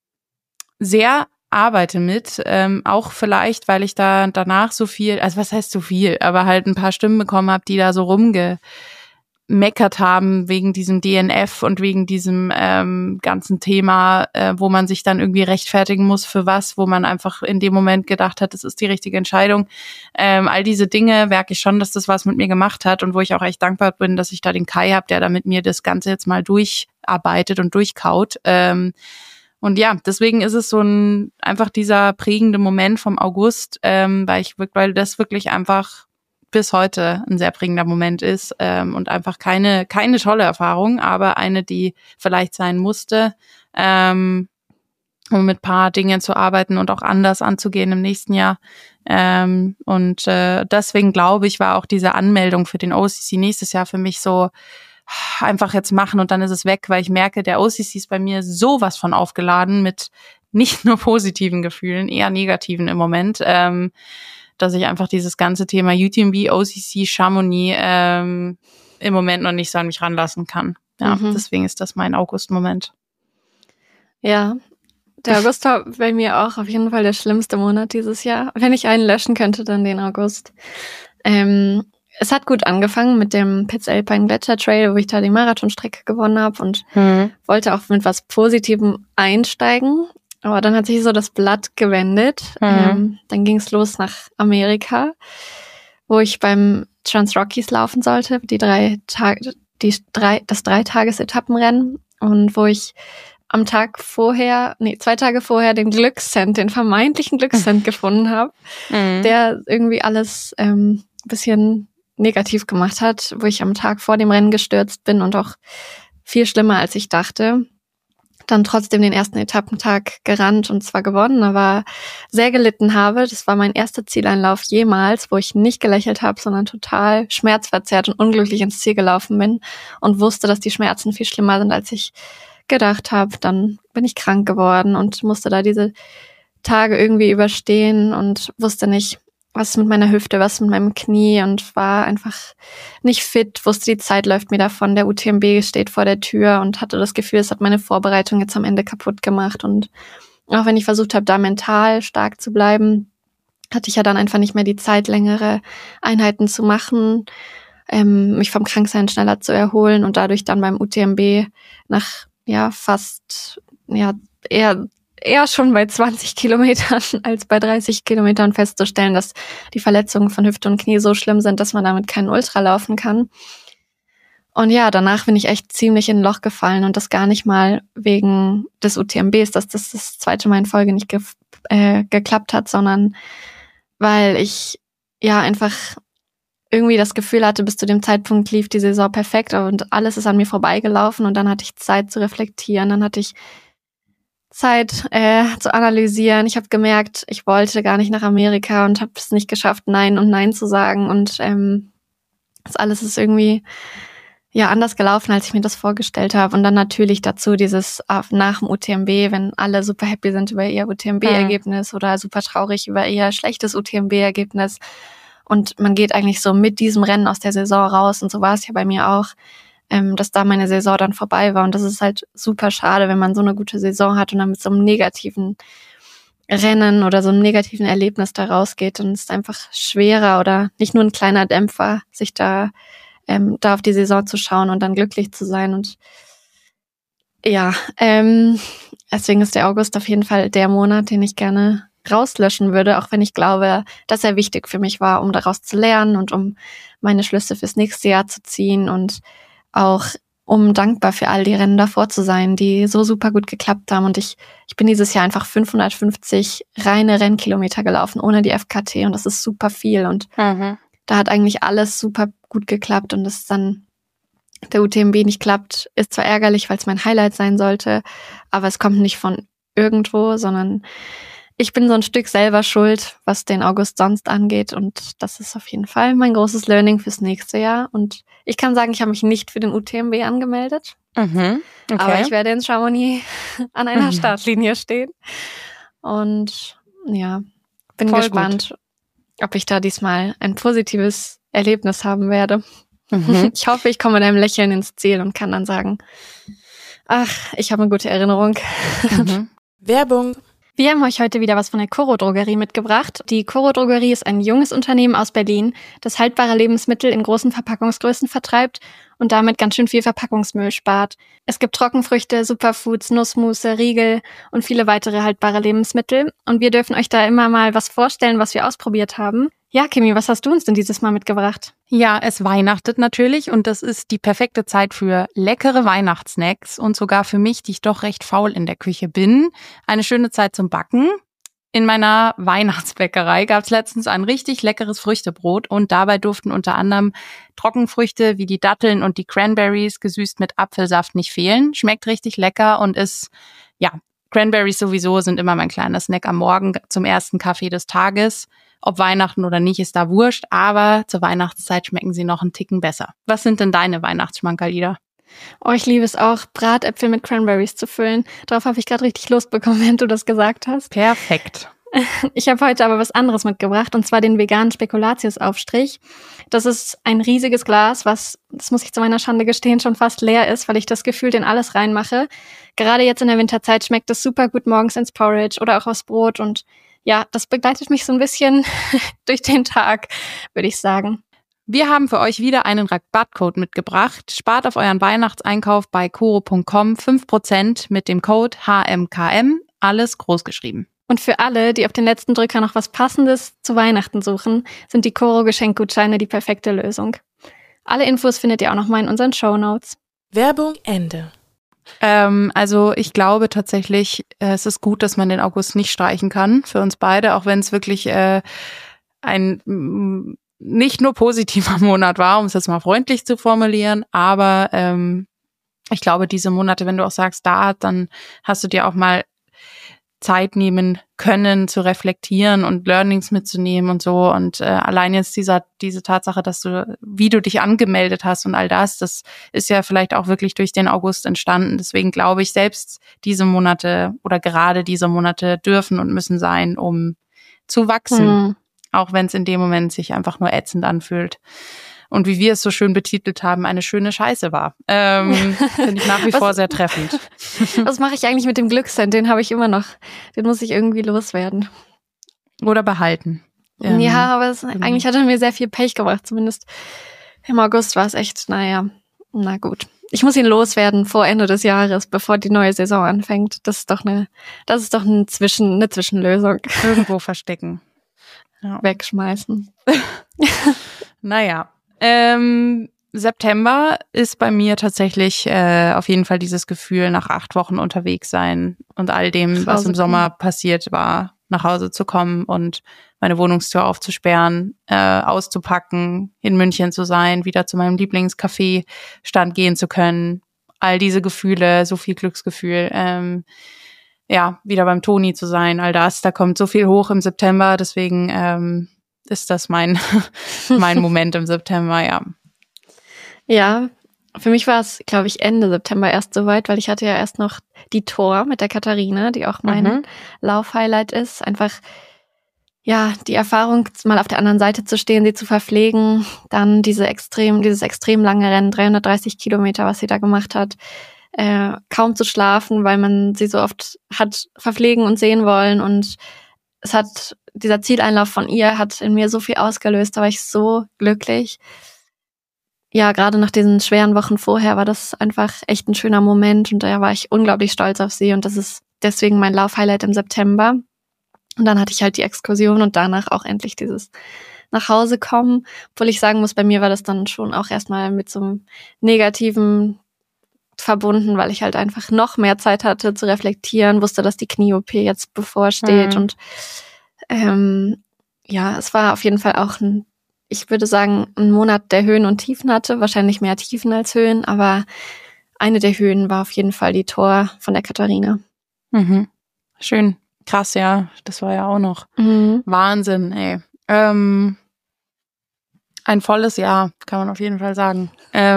sehr arbeite mit, auch vielleicht, weil ich da danach so viel, also was heißt so viel, aber halt ein paar Stimmen bekommen habe, die da so rumgemeckert haben wegen diesem DNF und wegen diesem ganzen Thema, wo man sich dann irgendwie rechtfertigen muss für was, wo man einfach in dem Moment gedacht hat, das ist die richtige Entscheidung. All diese Dinge merke ich schon, dass das was mit mir gemacht hat und wo ich auch echt dankbar bin, dass ich da den Kai habe, der da mit mir das Ganze jetzt mal durcharbeitet und durchkaut. Und ja, deswegen ist es so einfach dieser prägende Moment vom August, weil das wirklich einfach bis heute ein sehr prägender Moment ist und einfach keine tolle Erfahrung, aber eine, die vielleicht sein musste, um mit ein paar Dingen zu arbeiten und auch anders anzugehen im nächsten Jahr. Und deswegen glaube ich, war auch diese Anmeldung für den OCC nächstes Jahr für mich so einfach jetzt machen und dann ist es weg, weil ich merke, der OCC ist bei mir sowas von aufgeladen mit nicht nur positiven Gefühlen, eher negativen im Moment, dass ich einfach dieses ganze Thema UTMB, OCC, Chamonix im Moment noch nicht so an mich ranlassen kann. Ja, deswegen ist das mein August-Moment. Ja, der August war bei mir auch auf jeden Fall der schlimmste Monat dieses Jahr. Wenn ich einen löschen könnte, dann den August. Es hat gut angefangen mit dem Piz-Alpine Gletscher Trail, wo ich da die Marathonstrecke gewonnen habe und wollte auch mit was Positivem einsteigen. Aber dann hat sich so das Blatt gewendet. Dann ging es los nach Amerika, wo ich beim Trans-Rockies laufen sollte, das 3-Tages-Etappenrennen und wo ich am Tag vorher, 2 Tage vorher den vermeintlichen Glückscent gefunden habe, der irgendwie alles bisschen negativ gemacht hat, wo ich am Tag vor dem Rennen gestürzt bin und auch viel schlimmer als ich dachte. Dann trotzdem den ersten Etappentag gerannt und zwar gewonnen, aber sehr gelitten habe. Das war mein erster Zieleinlauf jemals, wo ich nicht gelächelt habe, sondern total schmerzverzerrt und unglücklich ins Ziel gelaufen bin und wusste, dass die Schmerzen viel schlimmer sind, als ich gedacht habe. Dann bin ich krank geworden und musste da diese Tage irgendwie überstehen und wusste nicht, was mit meiner Hüfte, was mit meinem Knie und war einfach nicht fit, wusste, die Zeit läuft mir davon, der UTMB steht vor der Tür und hatte das Gefühl, es hat meine Vorbereitung jetzt am Ende kaputt gemacht und auch wenn ich versucht habe, da mental stark zu bleiben, hatte ich ja dann einfach nicht mehr die Zeit, längere Einheiten zu machen, mich vom Kranksein schneller zu erholen und dadurch dann beim UTMB nach eher schon bei 20 Kilometern als bei 30 Kilometern festzustellen, dass die Verletzungen von Hüfte und Knie so schlimm sind, dass man damit keinen Ultra laufen kann. Und ja, danach bin ich echt ziemlich in ein Loch gefallen und das gar nicht mal wegen des UTMBs, dass das zweite Mal in Folge nicht geklappt hat, sondern weil ich ja einfach irgendwie das Gefühl hatte, bis zu dem Zeitpunkt lief die Saison perfekt und alles ist an mir vorbeigelaufen und dann hatte ich Zeit zu reflektieren, dann hatte ich Zeit zu analysieren. Ich habe gemerkt, ich wollte gar nicht nach Amerika und habe es nicht geschafft, Nein und Nein zu sagen. Und das alles ist irgendwie anders gelaufen, als ich mir das vorgestellt habe. Und dann natürlich dazu dieses nach dem UTMB, wenn alle super happy sind über ihr UTMB-Ergebnis oder super traurig über ihr schlechtes UTMB-Ergebnis. Und man geht eigentlich so mit diesem Rennen aus der Saison raus. Und so war es ja bei mir auch, dass da meine Saison dann vorbei war. Und das ist halt super schade, wenn man so eine gute Saison hat und dann mit so einem negativen Rennen oder so einem negativen Erlebnis da rausgeht. Und es ist einfach schwerer oder nicht nur ein kleiner Dämpfer, sich da auf die Saison zu schauen und dann glücklich zu sein. Und ja, deswegen ist der August auf jeden Fall der Monat, den ich gerne rauslöschen würde, auch wenn ich glaube, dass er wichtig für mich war, um daraus zu lernen und um meine Schlüsse fürs nächste Jahr zu ziehen und auch um dankbar für all die Rennen davor zu sein, die so super gut geklappt haben. Und ich bin dieses Jahr einfach 550 reine Rennkilometer gelaufen, ohne die FKT. Und das ist super viel. Und da hat eigentlich alles super gut geklappt und dass dann der UTMB nicht klappt, ist zwar ärgerlich, weil es mein Highlight sein sollte, aber es kommt nicht von irgendwo, sondern ich bin so ein Stück selber schuld, was den August sonst angeht und das ist auf jeden Fall mein großes Learning fürs nächste Jahr und ich kann sagen, ich habe mich nicht für den UTMB angemeldet, Okay. aber ich werde in Chamonix an einer Startlinie stehen und ja, bin Voll gespannt, ob ich da diesmal ein positives Erlebnis haben werde. Ich hoffe, ich komme mit einem Lächeln ins Ziel und kann dann sagen, ach, ich habe eine gute Erinnerung. Werbung. Wir haben euch heute wieder was von der Coro Drogerie mitgebracht. Die Coro Drogerie ist ein junges Unternehmen aus Berlin, das haltbare Lebensmittel in großen Verpackungsgrößen vertreibt und damit ganz schön viel Verpackungsmüll spart. Es gibt Trockenfrüchte, Superfoods, Nussmusse, Riegel und viele weitere haltbare Lebensmittel. Und wir dürfen euch da immer mal was vorstellen, was wir ausprobiert haben. Ja, Kimi, was hast du uns denn dieses Mal mitgebracht? Ja, es weihnachtet natürlich und das ist die perfekte Zeit für leckere Weihnachtssnacks und sogar für mich, die ich doch recht faul in der Küche bin, eine schöne Zeit zum Backen. In meiner Weihnachtsbäckerei gab es letztens ein richtig leckeres Früchtebrot und dabei durften unter anderem Trockenfrüchte wie die Datteln und die Cranberries gesüßt mit Apfelsaft nicht fehlen. Schmeckt richtig lecker und ist, ja, Cranberries sowieso sind immer mein kleiner Snack am Morgen zum ersten Kaffee des Tages. Ob Weihnachten oder nicht, ist da wurscht, aber zur Weihnachtszeit schmecken sie noch einen Ticken besser. Was sind denn deine Weihnachtsschmankerl, Ida? Oh, ich liebe es auch, Bratäpfel mit Cranberries zu füllen. Darauf habe ich gerade richtig Lust bekommen, während du das gesagt hast. Perfekt. Ich habe heute aber was anderes mitgebracht, und zwar den veganen Spekulatius-Aufstrich. Das ist ein riesiges Glas, was, das muss ich zu meiner Schande gestehen, schon fast leer ist, weil ich das Gefühl in alles reinmache. Gerade jetzt in der Winterzeit schmeckt es super gut morgens ins Porridge oder auch aufs Brot und ja, das begleitet mich so ein bisschen durch den Tag, würde ich sagen. Wir haben für euch wieder einen Rabattcode mitgebracht. Spart auf euren Weihnachtseinkauf bei coro.com 5% mit dem Code HMKM, alles großgeschrieben. Und für alle, die auf den letzten Drücker noch was Passendes zu Weihnachten suchen, sind die Coro-Geschenkgutscheine die perfekte Lösung. Alle Infos findet ihr auch nochmal in unseren Shownotes. Werbung Ende. Also ich glaube tatsächlich, es ist gut, dass man den August nicht streichen kann für uns beide, auch wenn es wirklich ein nicht nur positiver Monat war, um es jetzt mal freundlich zu formulieren, aber ich glaube, diese Monate, wenn du auch sagst, dann hast du dir auch mal Zeit nehmen können, zu reflektieren und Learnings mitzunehmen und so. Und allein jetzt diese Tatsache, dass wie du dich angemeldet hast und all das ist ja vielleicht auch wirklich durch den August entstanden. Deswegen glaube ich, selbst diese Monate oder gerade diese Monate dürfen und müssen sein, um zu wachsen. Auch wenn es in dem Moment sich einfach nur ätzend anfühlt. Und wie wir es so schön betitelt haben, eine schöne Scheiße war. Finde ich nach wie vor sehr treffend. Was mache ich eigentlich mit dem Glückssend? Den habe ich immer noch. Den muss ich irgendwie loswerden. Oder behalten. Ja, aber eigentlich hat er mir sehr viel Pech gebracht. Zumindest im August war es echt, na gut. Ich muss ihn loswerden vor Ende des Jahres, bevor die neue Saison anfängt. Das ist doch eine Zwischenlösung. Irgendwo verstecken. Ja. Wegschmeißen. Naja. September ist bei mir tatsächlich auf jeden Fall dieses Gefühl, nach 8 Wochen unterwegs sein und all dem, was im Sommer passiert war, nach Hause zu kommen und meine Wohnungstür aufzusperren, auszupacken, in München zu sein, wieder zu meinem Lieblingscafé-Stand gehen zu können. All diese Gefühle, so viel Glücksgefühl. Wieder beim Toni zu sein, all das, da kommt so viel hoch im September, deswegen ist das mein Moment im September, ja. Ja, für mich war es, glaube ich, Ende September erst soweit, weil ich hatte ja erst noch die Tour mit der Katharina, die auch mein Laufhighlight ist. Einfach, ja, die Erfahrung, mal auf der anderen Seite zu stehen, sie zu verpflegen, dann dieses extrem lange Rennen, 330 Kilometer, was sie da gemacht hat, kaum zu schlafen, weil man sie so oft hat verpflegen und sehen wollen und dieser Zieleinlauf von ihr hat in mir so viel ausgelöst, da war ich so glücklich. Ja, gerade nach diesen schweren Wochen vorher war das einfach echt ein schöner Moment und da war ich unglaublich stolz auf sie und das ist deswegen mein Laufhighlight im September. Und dann hatte ich halt die Exkursion und danach auch endlich dieses nach Hause kommen, obwohl ich sagen muss, bei mir war das dann schon auch erstmal mit so einem Negativen verbunden, weil ich halt einfach noch mehr Zeit hatte zu reflektieren, wusste, dass die Knie-OP jetzt bevorsteht und es war auf jeden Fall auch ein ich würde sagen, ein Monat, der Höhen und Tiefen hatte. Wahrscheinlich mehr Tiefen als Höhen, aber eine der Höhen war auf jeden Fall die Tour von der Katharina. Mhm. Schön. Krass, ja. Das war ja auch noch Wahnsinn, ey. Ein volles Jahr, kann man auf jeden Fall sagen.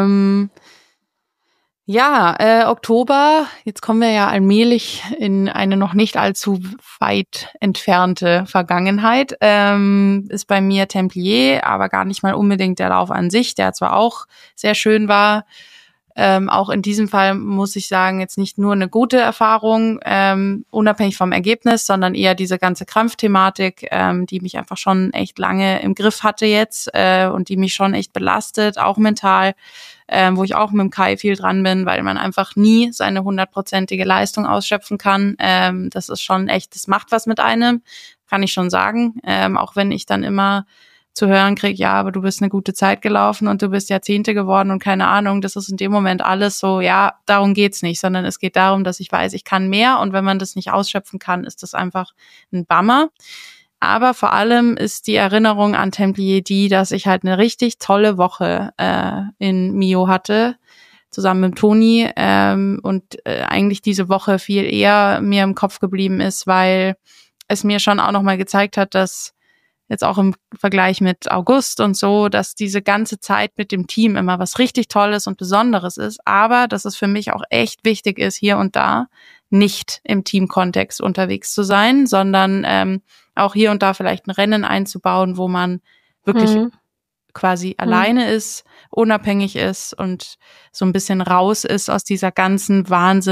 Oktober, jetzt kommen wir ja allmählich in eine noch nicht allzu weit entfernte Vergangenheit, ist bei mir Templier, aber gar nicht mal unbedingt der Lauf an sich, der zwar auch sehr schön war. Auch in diesem Fall muss ich sagen, jetzt nicht nur eine gute Erfahrung, unabhängig vom Ergebnis, sondern eher diese ganze Krampfthematik, die mich einfach schon echt lange im Griff hatte jetzt und die mich schon echt belastet, auch mental, wo ich auch mit dem Kai viel dran bin, weil man einfach nie seine 100%ige Leistung ausschöpfen kann. Das ist schon echt, das macht was mit einem, kann ich schon sagen, auch wenn ich dann immer zu hören kriege, ja, aber du bist eine gute Zeit gelaufen und du bist Jahrzehnte geworden und keine Ahnung, das ist in dem Moment alles so, ja, darum geht's nicht, sondern es geht darum, dass ich weiß, ich kann mehr und wenn man das nicht ausschöpfen kann, ist das einfach ein Bummer. Aber vor allem ist die Erinnerung an Templier die, dass ich halt eine richtig tolle Woche in Millau hatte, zusammen mit Toni und eigentlich diese Woche viel eher mir im Kopf geblieben ist, weil es mir schon auch nochmal gezeigt hat, dass jetzt auch im Vergleich mit August und so, dass diese ganze Zeit mit dem Team immer was richtig Tolles und Besonderes ist, aber dass es für mich auch echt wichtig ist, hier und da nicht im Teamkontext unterwegs zu sein, sondern auch hier und da vielleicht ein Rennen einzubauen, wo man wirklich quasi alleine ist, unabhängig ist und so ein bisschen raus ist aus dieser ganzen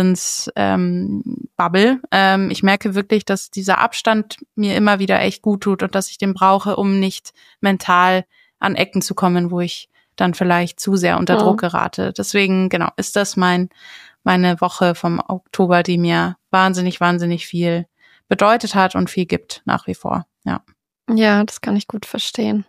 Wahnsinns-Bubble. Ich merke wirklich, dass dieser Abstand mir immer wieder echt gut tut und dass ich den brauche, um nicht mental an Ecken zu kommen, wo ich dann vielleicht zu sehr unter Druck gerate. Deswegen, genau, ist das meine Woche vom Oktober, die mir wahnsinnig, wahnsinnig viel bedeutet hat und viel gibt nach wie vor. Ja, das kann ich gut verstehen.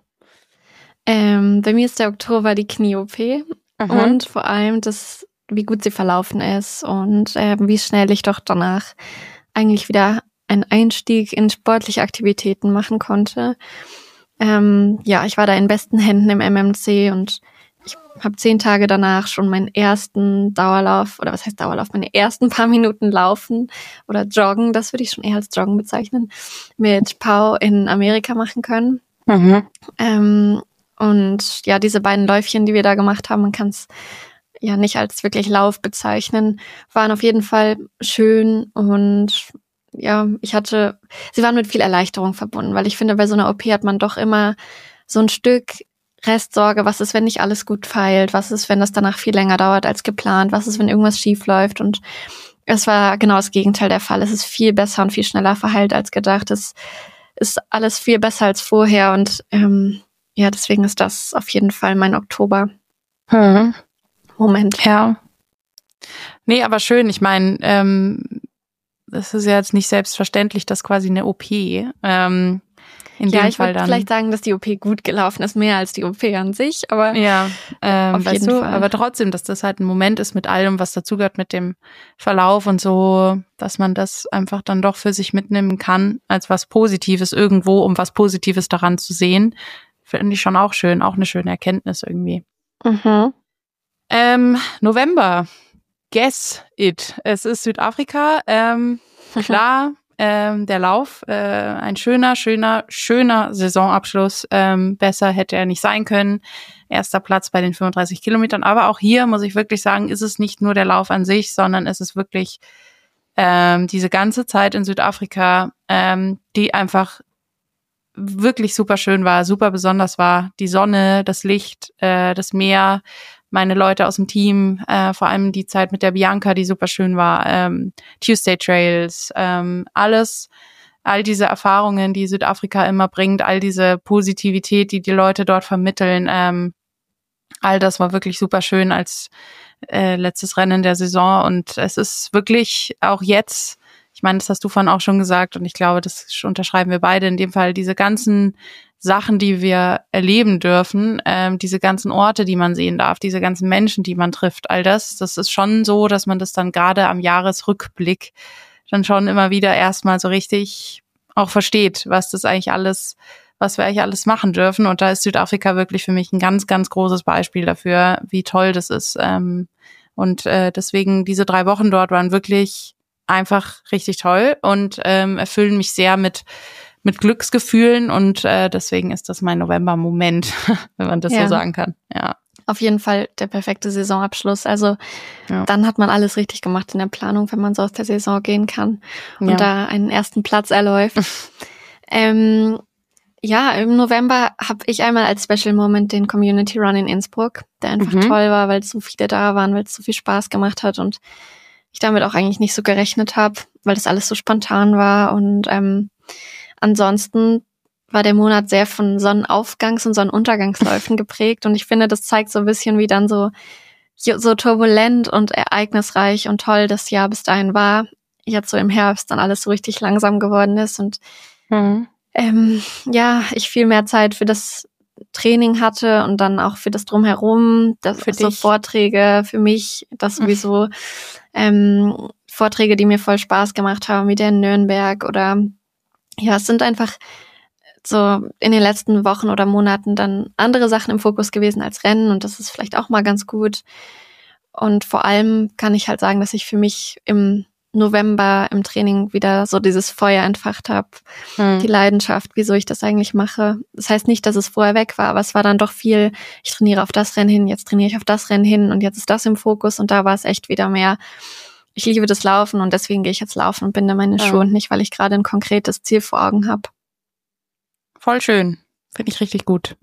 Bei mir ist der Oktober die Knie-OP und vor allem das, wie gut sie verlaufen ist und wie schnell ich doch danach eigentlich wieder einen Einstieg in sportliche Aktivitäten machen konnte. Ich war da in besten Händen im MMC und ich habe 10 Tage danach schon meinen ersten Dauerlauf, oder was heißt Dauerlauf, meine ersten paar Minuten Laufen oder Joggen, das würde ich schon eher als Joggen bezeichnen, mit Pau in Amerika machen können. Und ja, diese beiden Läufchen, die wir da gemacht haben, man kann es ja nicht als wirklich Lauf bezeichnen, waren auf jeden Fall schön und ja, sie waren mit viel Erleichterung verbunden, weil ich finde, bei so einer OP hat man doch immer so ein Stück Restsorge, was ist, wenn nicht alles gut feilt, was ist, wenn das danach viel länger dauert als geplant, was ist, wenn irgendwas schief läuft und es war genau das Gegenteil der Fall. Es ist viel besser und viel schneller verheilt als gedacht. Es ist alles viel besser als vorher und deswegen ist das auf jeden Fall mein Oktober. Moment. Ja. Nee, aber schön. Ich meine, das ist ja jetzt nicht selbstverständlich, dass quasi eine OP in dem ich Fall würde dann vielleicht sagen, dass die OP gut gelaufen ist, mehr als die OP an sich, aber ja, auf jeden Fall. Aber trotzdem, dass das halt ein Moment ist mit allem, was dazugehört, mit dem Verlauf und so, dass man das einfach dann doch für sich mitnehmen kann, als was Positives irgendwo, um was Positives daran zu sehen, finde ich schon auch schön, auch eine schöne Erkenntnis irgendwie. November, guess it. Es ist Südafrika, klar. Der Lauf, ein schöner Saisonabschluss. Besser hätte er nicht sein können. Erster Platz bei den 35 Kilometern. Aber auch hier muss ich wirklich sagen, ist es nicht nur der Lauf an sich, sondern es ist wirklich diese ganze Zeit in Südafrika, die einfach wirklich super schön war, super besonders war. Die Sonne, das Licht, das Meer, meine Leute aus dem Team, vor allem die Zeit mit der Bianca, die super schön war, Tuesday Trails, all diese Erfahrungen, die Südafrika immer bringt, all diese Positivität, die Leute dort vermitteln, all das war wirklich super schön als letztes Rennen der Saison und es ist wirklich auch jetzt, ich meine, das hast du vorhin auch schon gesagt und ich glaube, das unterschreiben wir beide in dem Fall, diese ganzen Sachen, die wir erleben dürfen, diese ganzen Orte, die man sehen darf, diese ganzen Menschen, die man trifft, all das ist schon so, dass man das dann gerade am Jahresrückblick dann schon immer wieder erstmal so richtig auch versteht, was was wir eigentlich alles machen dürfen. Und da ist Südafrika wirklich für mich ein ganz, ganz großes Beispiel dafür, wie toll das ist. Und deswegen diese 3 Wochen dort waren wirklich einfach richtig toll und erfüllen mich sehr mit Glücksgefühlen. Und deswegen ist das mein November-Moment, wenn man das so sagen kann. Ja. Auf jeden Fall der perfekte Saisonabschluss. Also dann hat man alles richtig gemacht in der Planung, wenn man so aus der Saison gehen kann und da einen ersten Platz erläuft. Im November habe ich einmal als Special Moment den Community Run in Innsbruck, der einfach toll war, weil so viele da waren, weil es so viel Spaß gemacht hat und ich damit auch eigentlich nicht so gerechnet habe, weil das alles so spontan war. Und ansonsten war der Monat sehr von Sonnenaufgangs- und Sonnenuntergangsläufen geprägt. Und ich finde, das zeigt so ein bisschen, wie dann so turbulent und ereignisreich und toll das Jahr bis dahin war. Jetzt so im Herbst dann alles so richtig langsam geworden ist. Und ich viel mehr Zeit für das Training hatte und dann auch für das Drumherum, das für so Vorträge, für mich, das sowieso Vorträge, die mir voll Spaß gemacht haben, wie der in Nürnberg oder es sind einfach so in den letzten Wochen oder Monaten dann andere Sachen im Fokus gewesen als Rennen und das ist vielleicht auch mal ganz gut. Und vor allem kann ich halt sagen, dass ich für mich im November im Training wieder so dieses Feuer entfacht habe, die Leidenschaft, wieso ich das eigentlich mache. Das heißt nicht, dass es vorher weg war, aber es war dann doch viel, ich trainiere auf das Rennen hin, jetzt trainiere ich auf das Rennen hin und jetzt ist das im Fokus und da war es echt wieder mehr, ich liebe das Laufen und deswegen gehe ich jetzt laufen und binde meine Schuhe und nicht, weil ich gerade ein konkretes Ziel vor Augen habe. Voll schön. Finde ich richtig gut.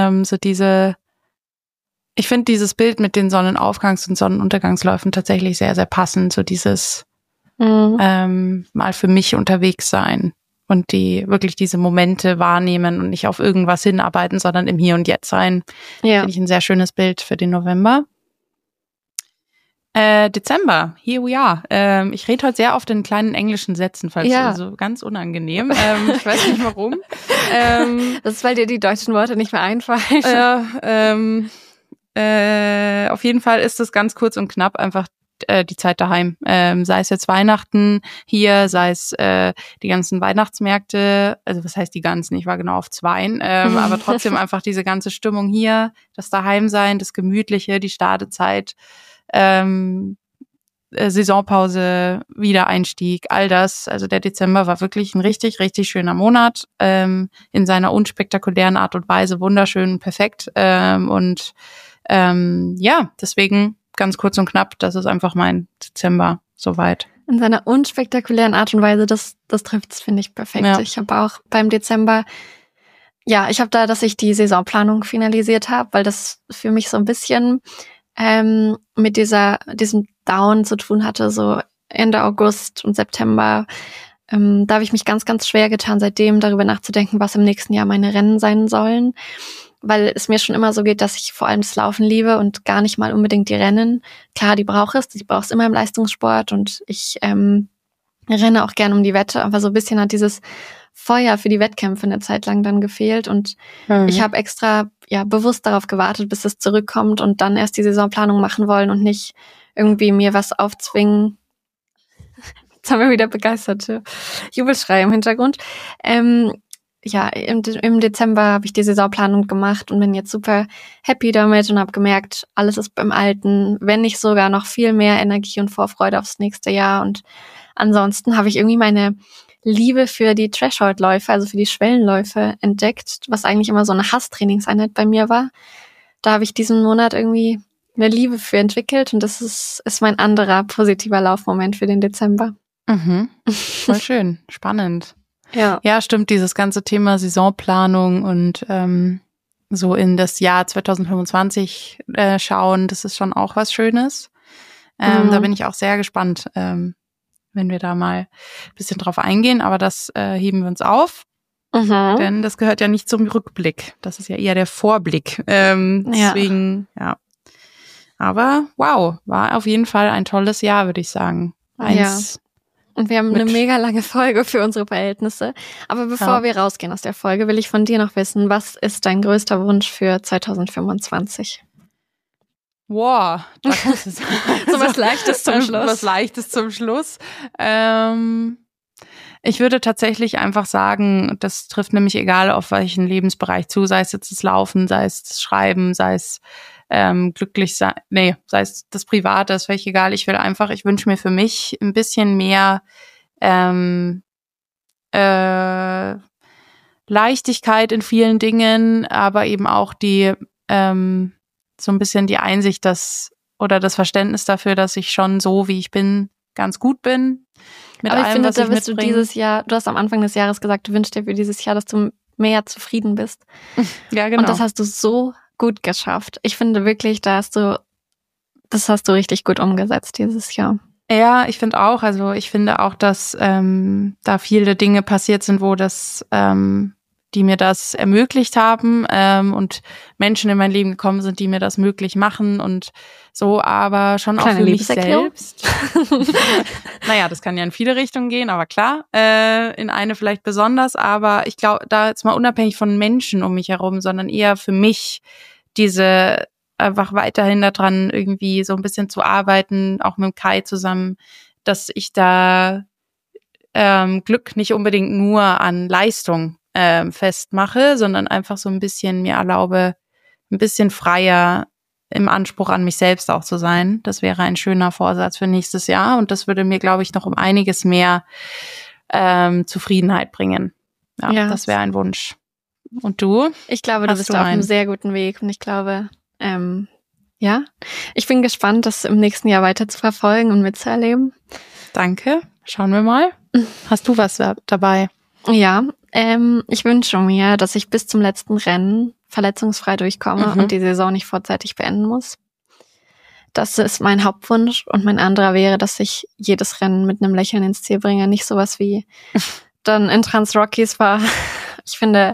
Ich finde dieses Bild mit den Sonnenaufgangs- und Sonnenuntergangsläufen tatsächlich sehr, sehr passend. So dieses mal für mich unterwegs sein und wirklich diese Momente wahrnehmen und nicht auf irgendwas hinarbeiten, sondern im Hier und Jetzt sein. Finde ich ein sehr schönes Bild für den November. Dezember, here we are. Ich rede heute sehr oft in kleinen englischen Sätzen, also ganz unangenehm. Ich weiß nicht warum. Das ist, weil dir die deutschen Worte nicht mehr einfallen. Auf jeden Fall ist es ganz kurz und knapp einfach die Zeit daheim. Sei es jetzt Weihnachten hier, sei es die ganzen Weihnachtsmärkte, also was heißt die ganzen? Ich war genau auf 2, aber trotzdem einfach diese ganze Stimmung hier, das Daheimsein, das Gemütliche, die Startezeit, Saisonpause, Wiedereinstieg, all das. Also der Dezember war wirklich ein richtig, richtig schöner Monat, in seiner unspektakulären Art und Weise, wunderschön, perfekt. Deswegen ganz kurz und knapp, das ist einfach mein Dezember soweit. In seiner unspektakulären Art und Weise, das trifft's, finde ich, perfekt. Ja. Ich habe auch beim Dezember, ich habe da, dass ich die Saisonplanung finalisiert habe, weil das für mich so ein bisschen mit diesem Down zu tun hatte, so Ende August und September. Da habe ich mich ganz, ganz schwer getan, seitdem darüber nachzudenken, was im nächsten Jahr meine Rennen sein sollen, weil es mir schon immer so geht, dass ich vor allem das Laufen liebe und gar nicht mal unbedingt die Rennen. Klar, die brauche es immer im Leistungssport und ich renne auch gern um die Wette, aber so ein bisschen hat dieses Feuer für die Wettkämpfe eine Zeit lang dann gefehlt und ich habe extra bewusst darauf gewartet, bis es zurückkommt und dann erst die Saisonplanung machen wollen und nicht irgendwie mir was aufzwingen. Jetzt haben wir wieder begeisterte Jubelschreie im Hintergrund. Im Dezember habe ich die Saisonplanung gemacht und bin jetzt super happy damit und habe gemerkt, alles ist beim Alten, wenn nicht sogar noch viel mehr Energie und Vorfreude aufs nächste Jahr. Und ansonsten habe ich irgendwie meine Liebe für die Threshold-Läufe, also für die Schwellenläufe entdeckt, was eigentlich immer so eine Hasstrainingseinheit bei mir war. Da habe ich diesen Monat irgendwie eine Liebe für entwickelt und das ist mein anderer positiver Laufmoment für den Dezember. Voll schön, spannend. Ja, stimmt, dieses ganze Thema Saisonplanung und so in das Jahr 2025 schauen, das ist schon auch was Schönes. Da bin ich auch sehr gespannt, wenn wir da mal ein bisschen drauf eingehen, aber das heben wir uns auf, denn das gehört ja nicht zum Rückblick, das ist ja eher der Vorblick. Deswegen, aber wow, war auf jeden Fall ein tolles Jahr, würde ich sagen. Und wir haben eine mega lange Folge für unsere Verhältnisse. Aber bevor wir rausgehen aus der Folge, will ich von dir noch wissen, was ist dein größter Wunsch für 2025? Wow, das ist so was Leichtes zum Schluss. Was Leichtes zum Schluss. Ich würde tatsächlich einfach sagen, das trifft nämlich egal auf welchen Lebensbereich zu, sei es jetzt das Laufen, sei es das Schreiben, sei es glücklich sein, sei es das Private, ist völlig egal. Ich wünsche mir für mich ein bisschen mehr Leichtigkeit in vielen Dingen, aber eben auch die so ein bisschen die Einsicht, oder das Verständnis dafür, dass ich schon so, wie ich bin, ganz gut bin. Mit Aber ich allem, finde, was da ich wirst du mitbringe. dieses Jahr, du hast am Anfang des Jahres gesagt, du wünschst dir für dieses Jahr, dass du mehr zufrieden bist. Ja, genau. Und das hast du so gut geschafft. Ich finde wirklich, das hast du richtig gut umgesetzt dieses Jahr. Ja, ich finde auch, dass da viele Dinge passiert sind, die mir das ermöglicht haben und Menschen in mein Leben gekommen sind, die mir das möglich machen und so, aber schon Kleine auch für mich Liebeserklärung? selbst. Naja, das kann ja in viele Richtungen gehen, aber klar, in eine vielleicht besonders, aber ich glaube, da jetzt mal unabhängig von Menschen um mich herum, sondern eher für mich diese einfach weiterhin daran irgendwie so ein bisschen zu arbeiten, auch mit dem Kai zusammen, dass ich da Glück nicht unbedingt nur an Leistung festmache, sondern einfach so ein bisschen mir erlaube, ein bisschen freier im Anspruch an mich selbst auch zu sein. Das wäre ein schöner Vorsatz für nächstes Jahr und das würde mir, glaube ich, noch um einiges mehr Zufriedenheit bringen. Ja, das wäre ein Wunsch. Und du? Ich glaube, du bist auf einem sehr guten Weg und ich glaube, ich bin gespannt, das im nächsten Jahr weiter zu verfolgen und mitzuerleben. Danke. Schauen wir mal. Hast du was dabei? Ja, ich wünsche mir, dass ich bis zum letzten Rennen verletzungsfrei durchkomme und die Saison nicht vorzeitig beenden muss. Das ist mein Hauptwunsch und mein anderer wäre, dass ich jedes Rennen mit einem Lächeln ins Ziel bringe. Nicht sowas wie dann in Trans-Rockies war. Ich finde,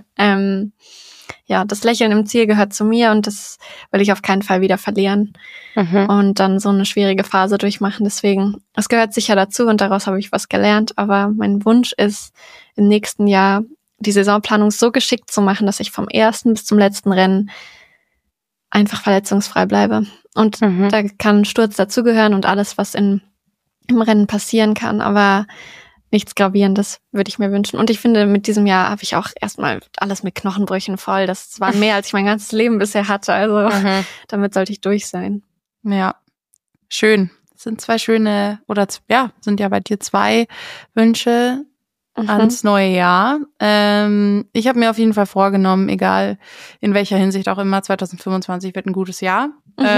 das Lächeln im Ziel gehört zu mir und das will ich auf keinen Fall wieder verlieren und dann so eine schwierige Phase durchmachen. Deswegen, es gehört sicher dazu und daraus habe ich was gelernt. Aber mein Wunsch ist, im nächsten Jahr die Saisonplanung so geschickt zu machen, dass ich vom ersten bis zum letzten Rennen einfach verletzungsfrei bleibe. Und da kann ein Sturz dazugehören und alles, was im Rennen passieren kann, aber nichts Gravierendes würde ich mir wünschen. Und ich finde, mit diesem Jahr habe ich auch erstmal alles mit Knochenbrüchen voll. Das war mehr, als ich mein ganzes Leben bisher hatte. Also damit sollte ich durch sein. Ja, schön. Das sind sind ja bei dir 2 Wünsche ans neue Jahr. Ich habe mir auf jeden Fall vorgenommen, egal in welcher Hinsicht auch immer, 2025 wird ein gutes Jahr. Ist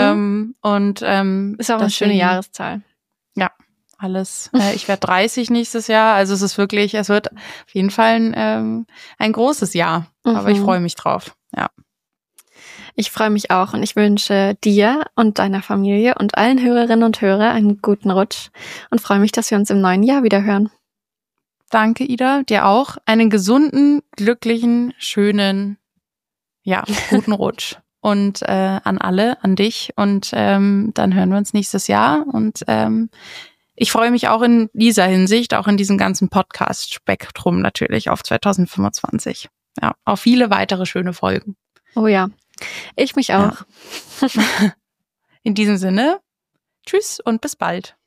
auch eine schöne Jahreszahl. Ja, alles. Ich werde 30 nächstes Jahr, also es wird auf jeden Fall ein großes Jahr. Aber ich freue mich drauf. Ja. Ich freue mich auch und ich wünsche dir und deiner Familie und allen Hörerinnen und Hörern einen guten Rutsch und freue mich, dass wir uns im neuen Jahr wieder hören. Danke, Ida. Dir auch einen gesunden, glücklichen, schönen, guten Rutsch. Und an alle, an dich. Und dann hören wir uns nächstes Jahr. Und ich freue mich auch in dieser Hinsicht, auch in diesem ganzen Podcast-Spektrum natürlich auf 2025. Ja, auf viele weitere schöne Folgen. Oh ja, ich mich auch. Ja. In diesem Sinne, tschüss und bis bald.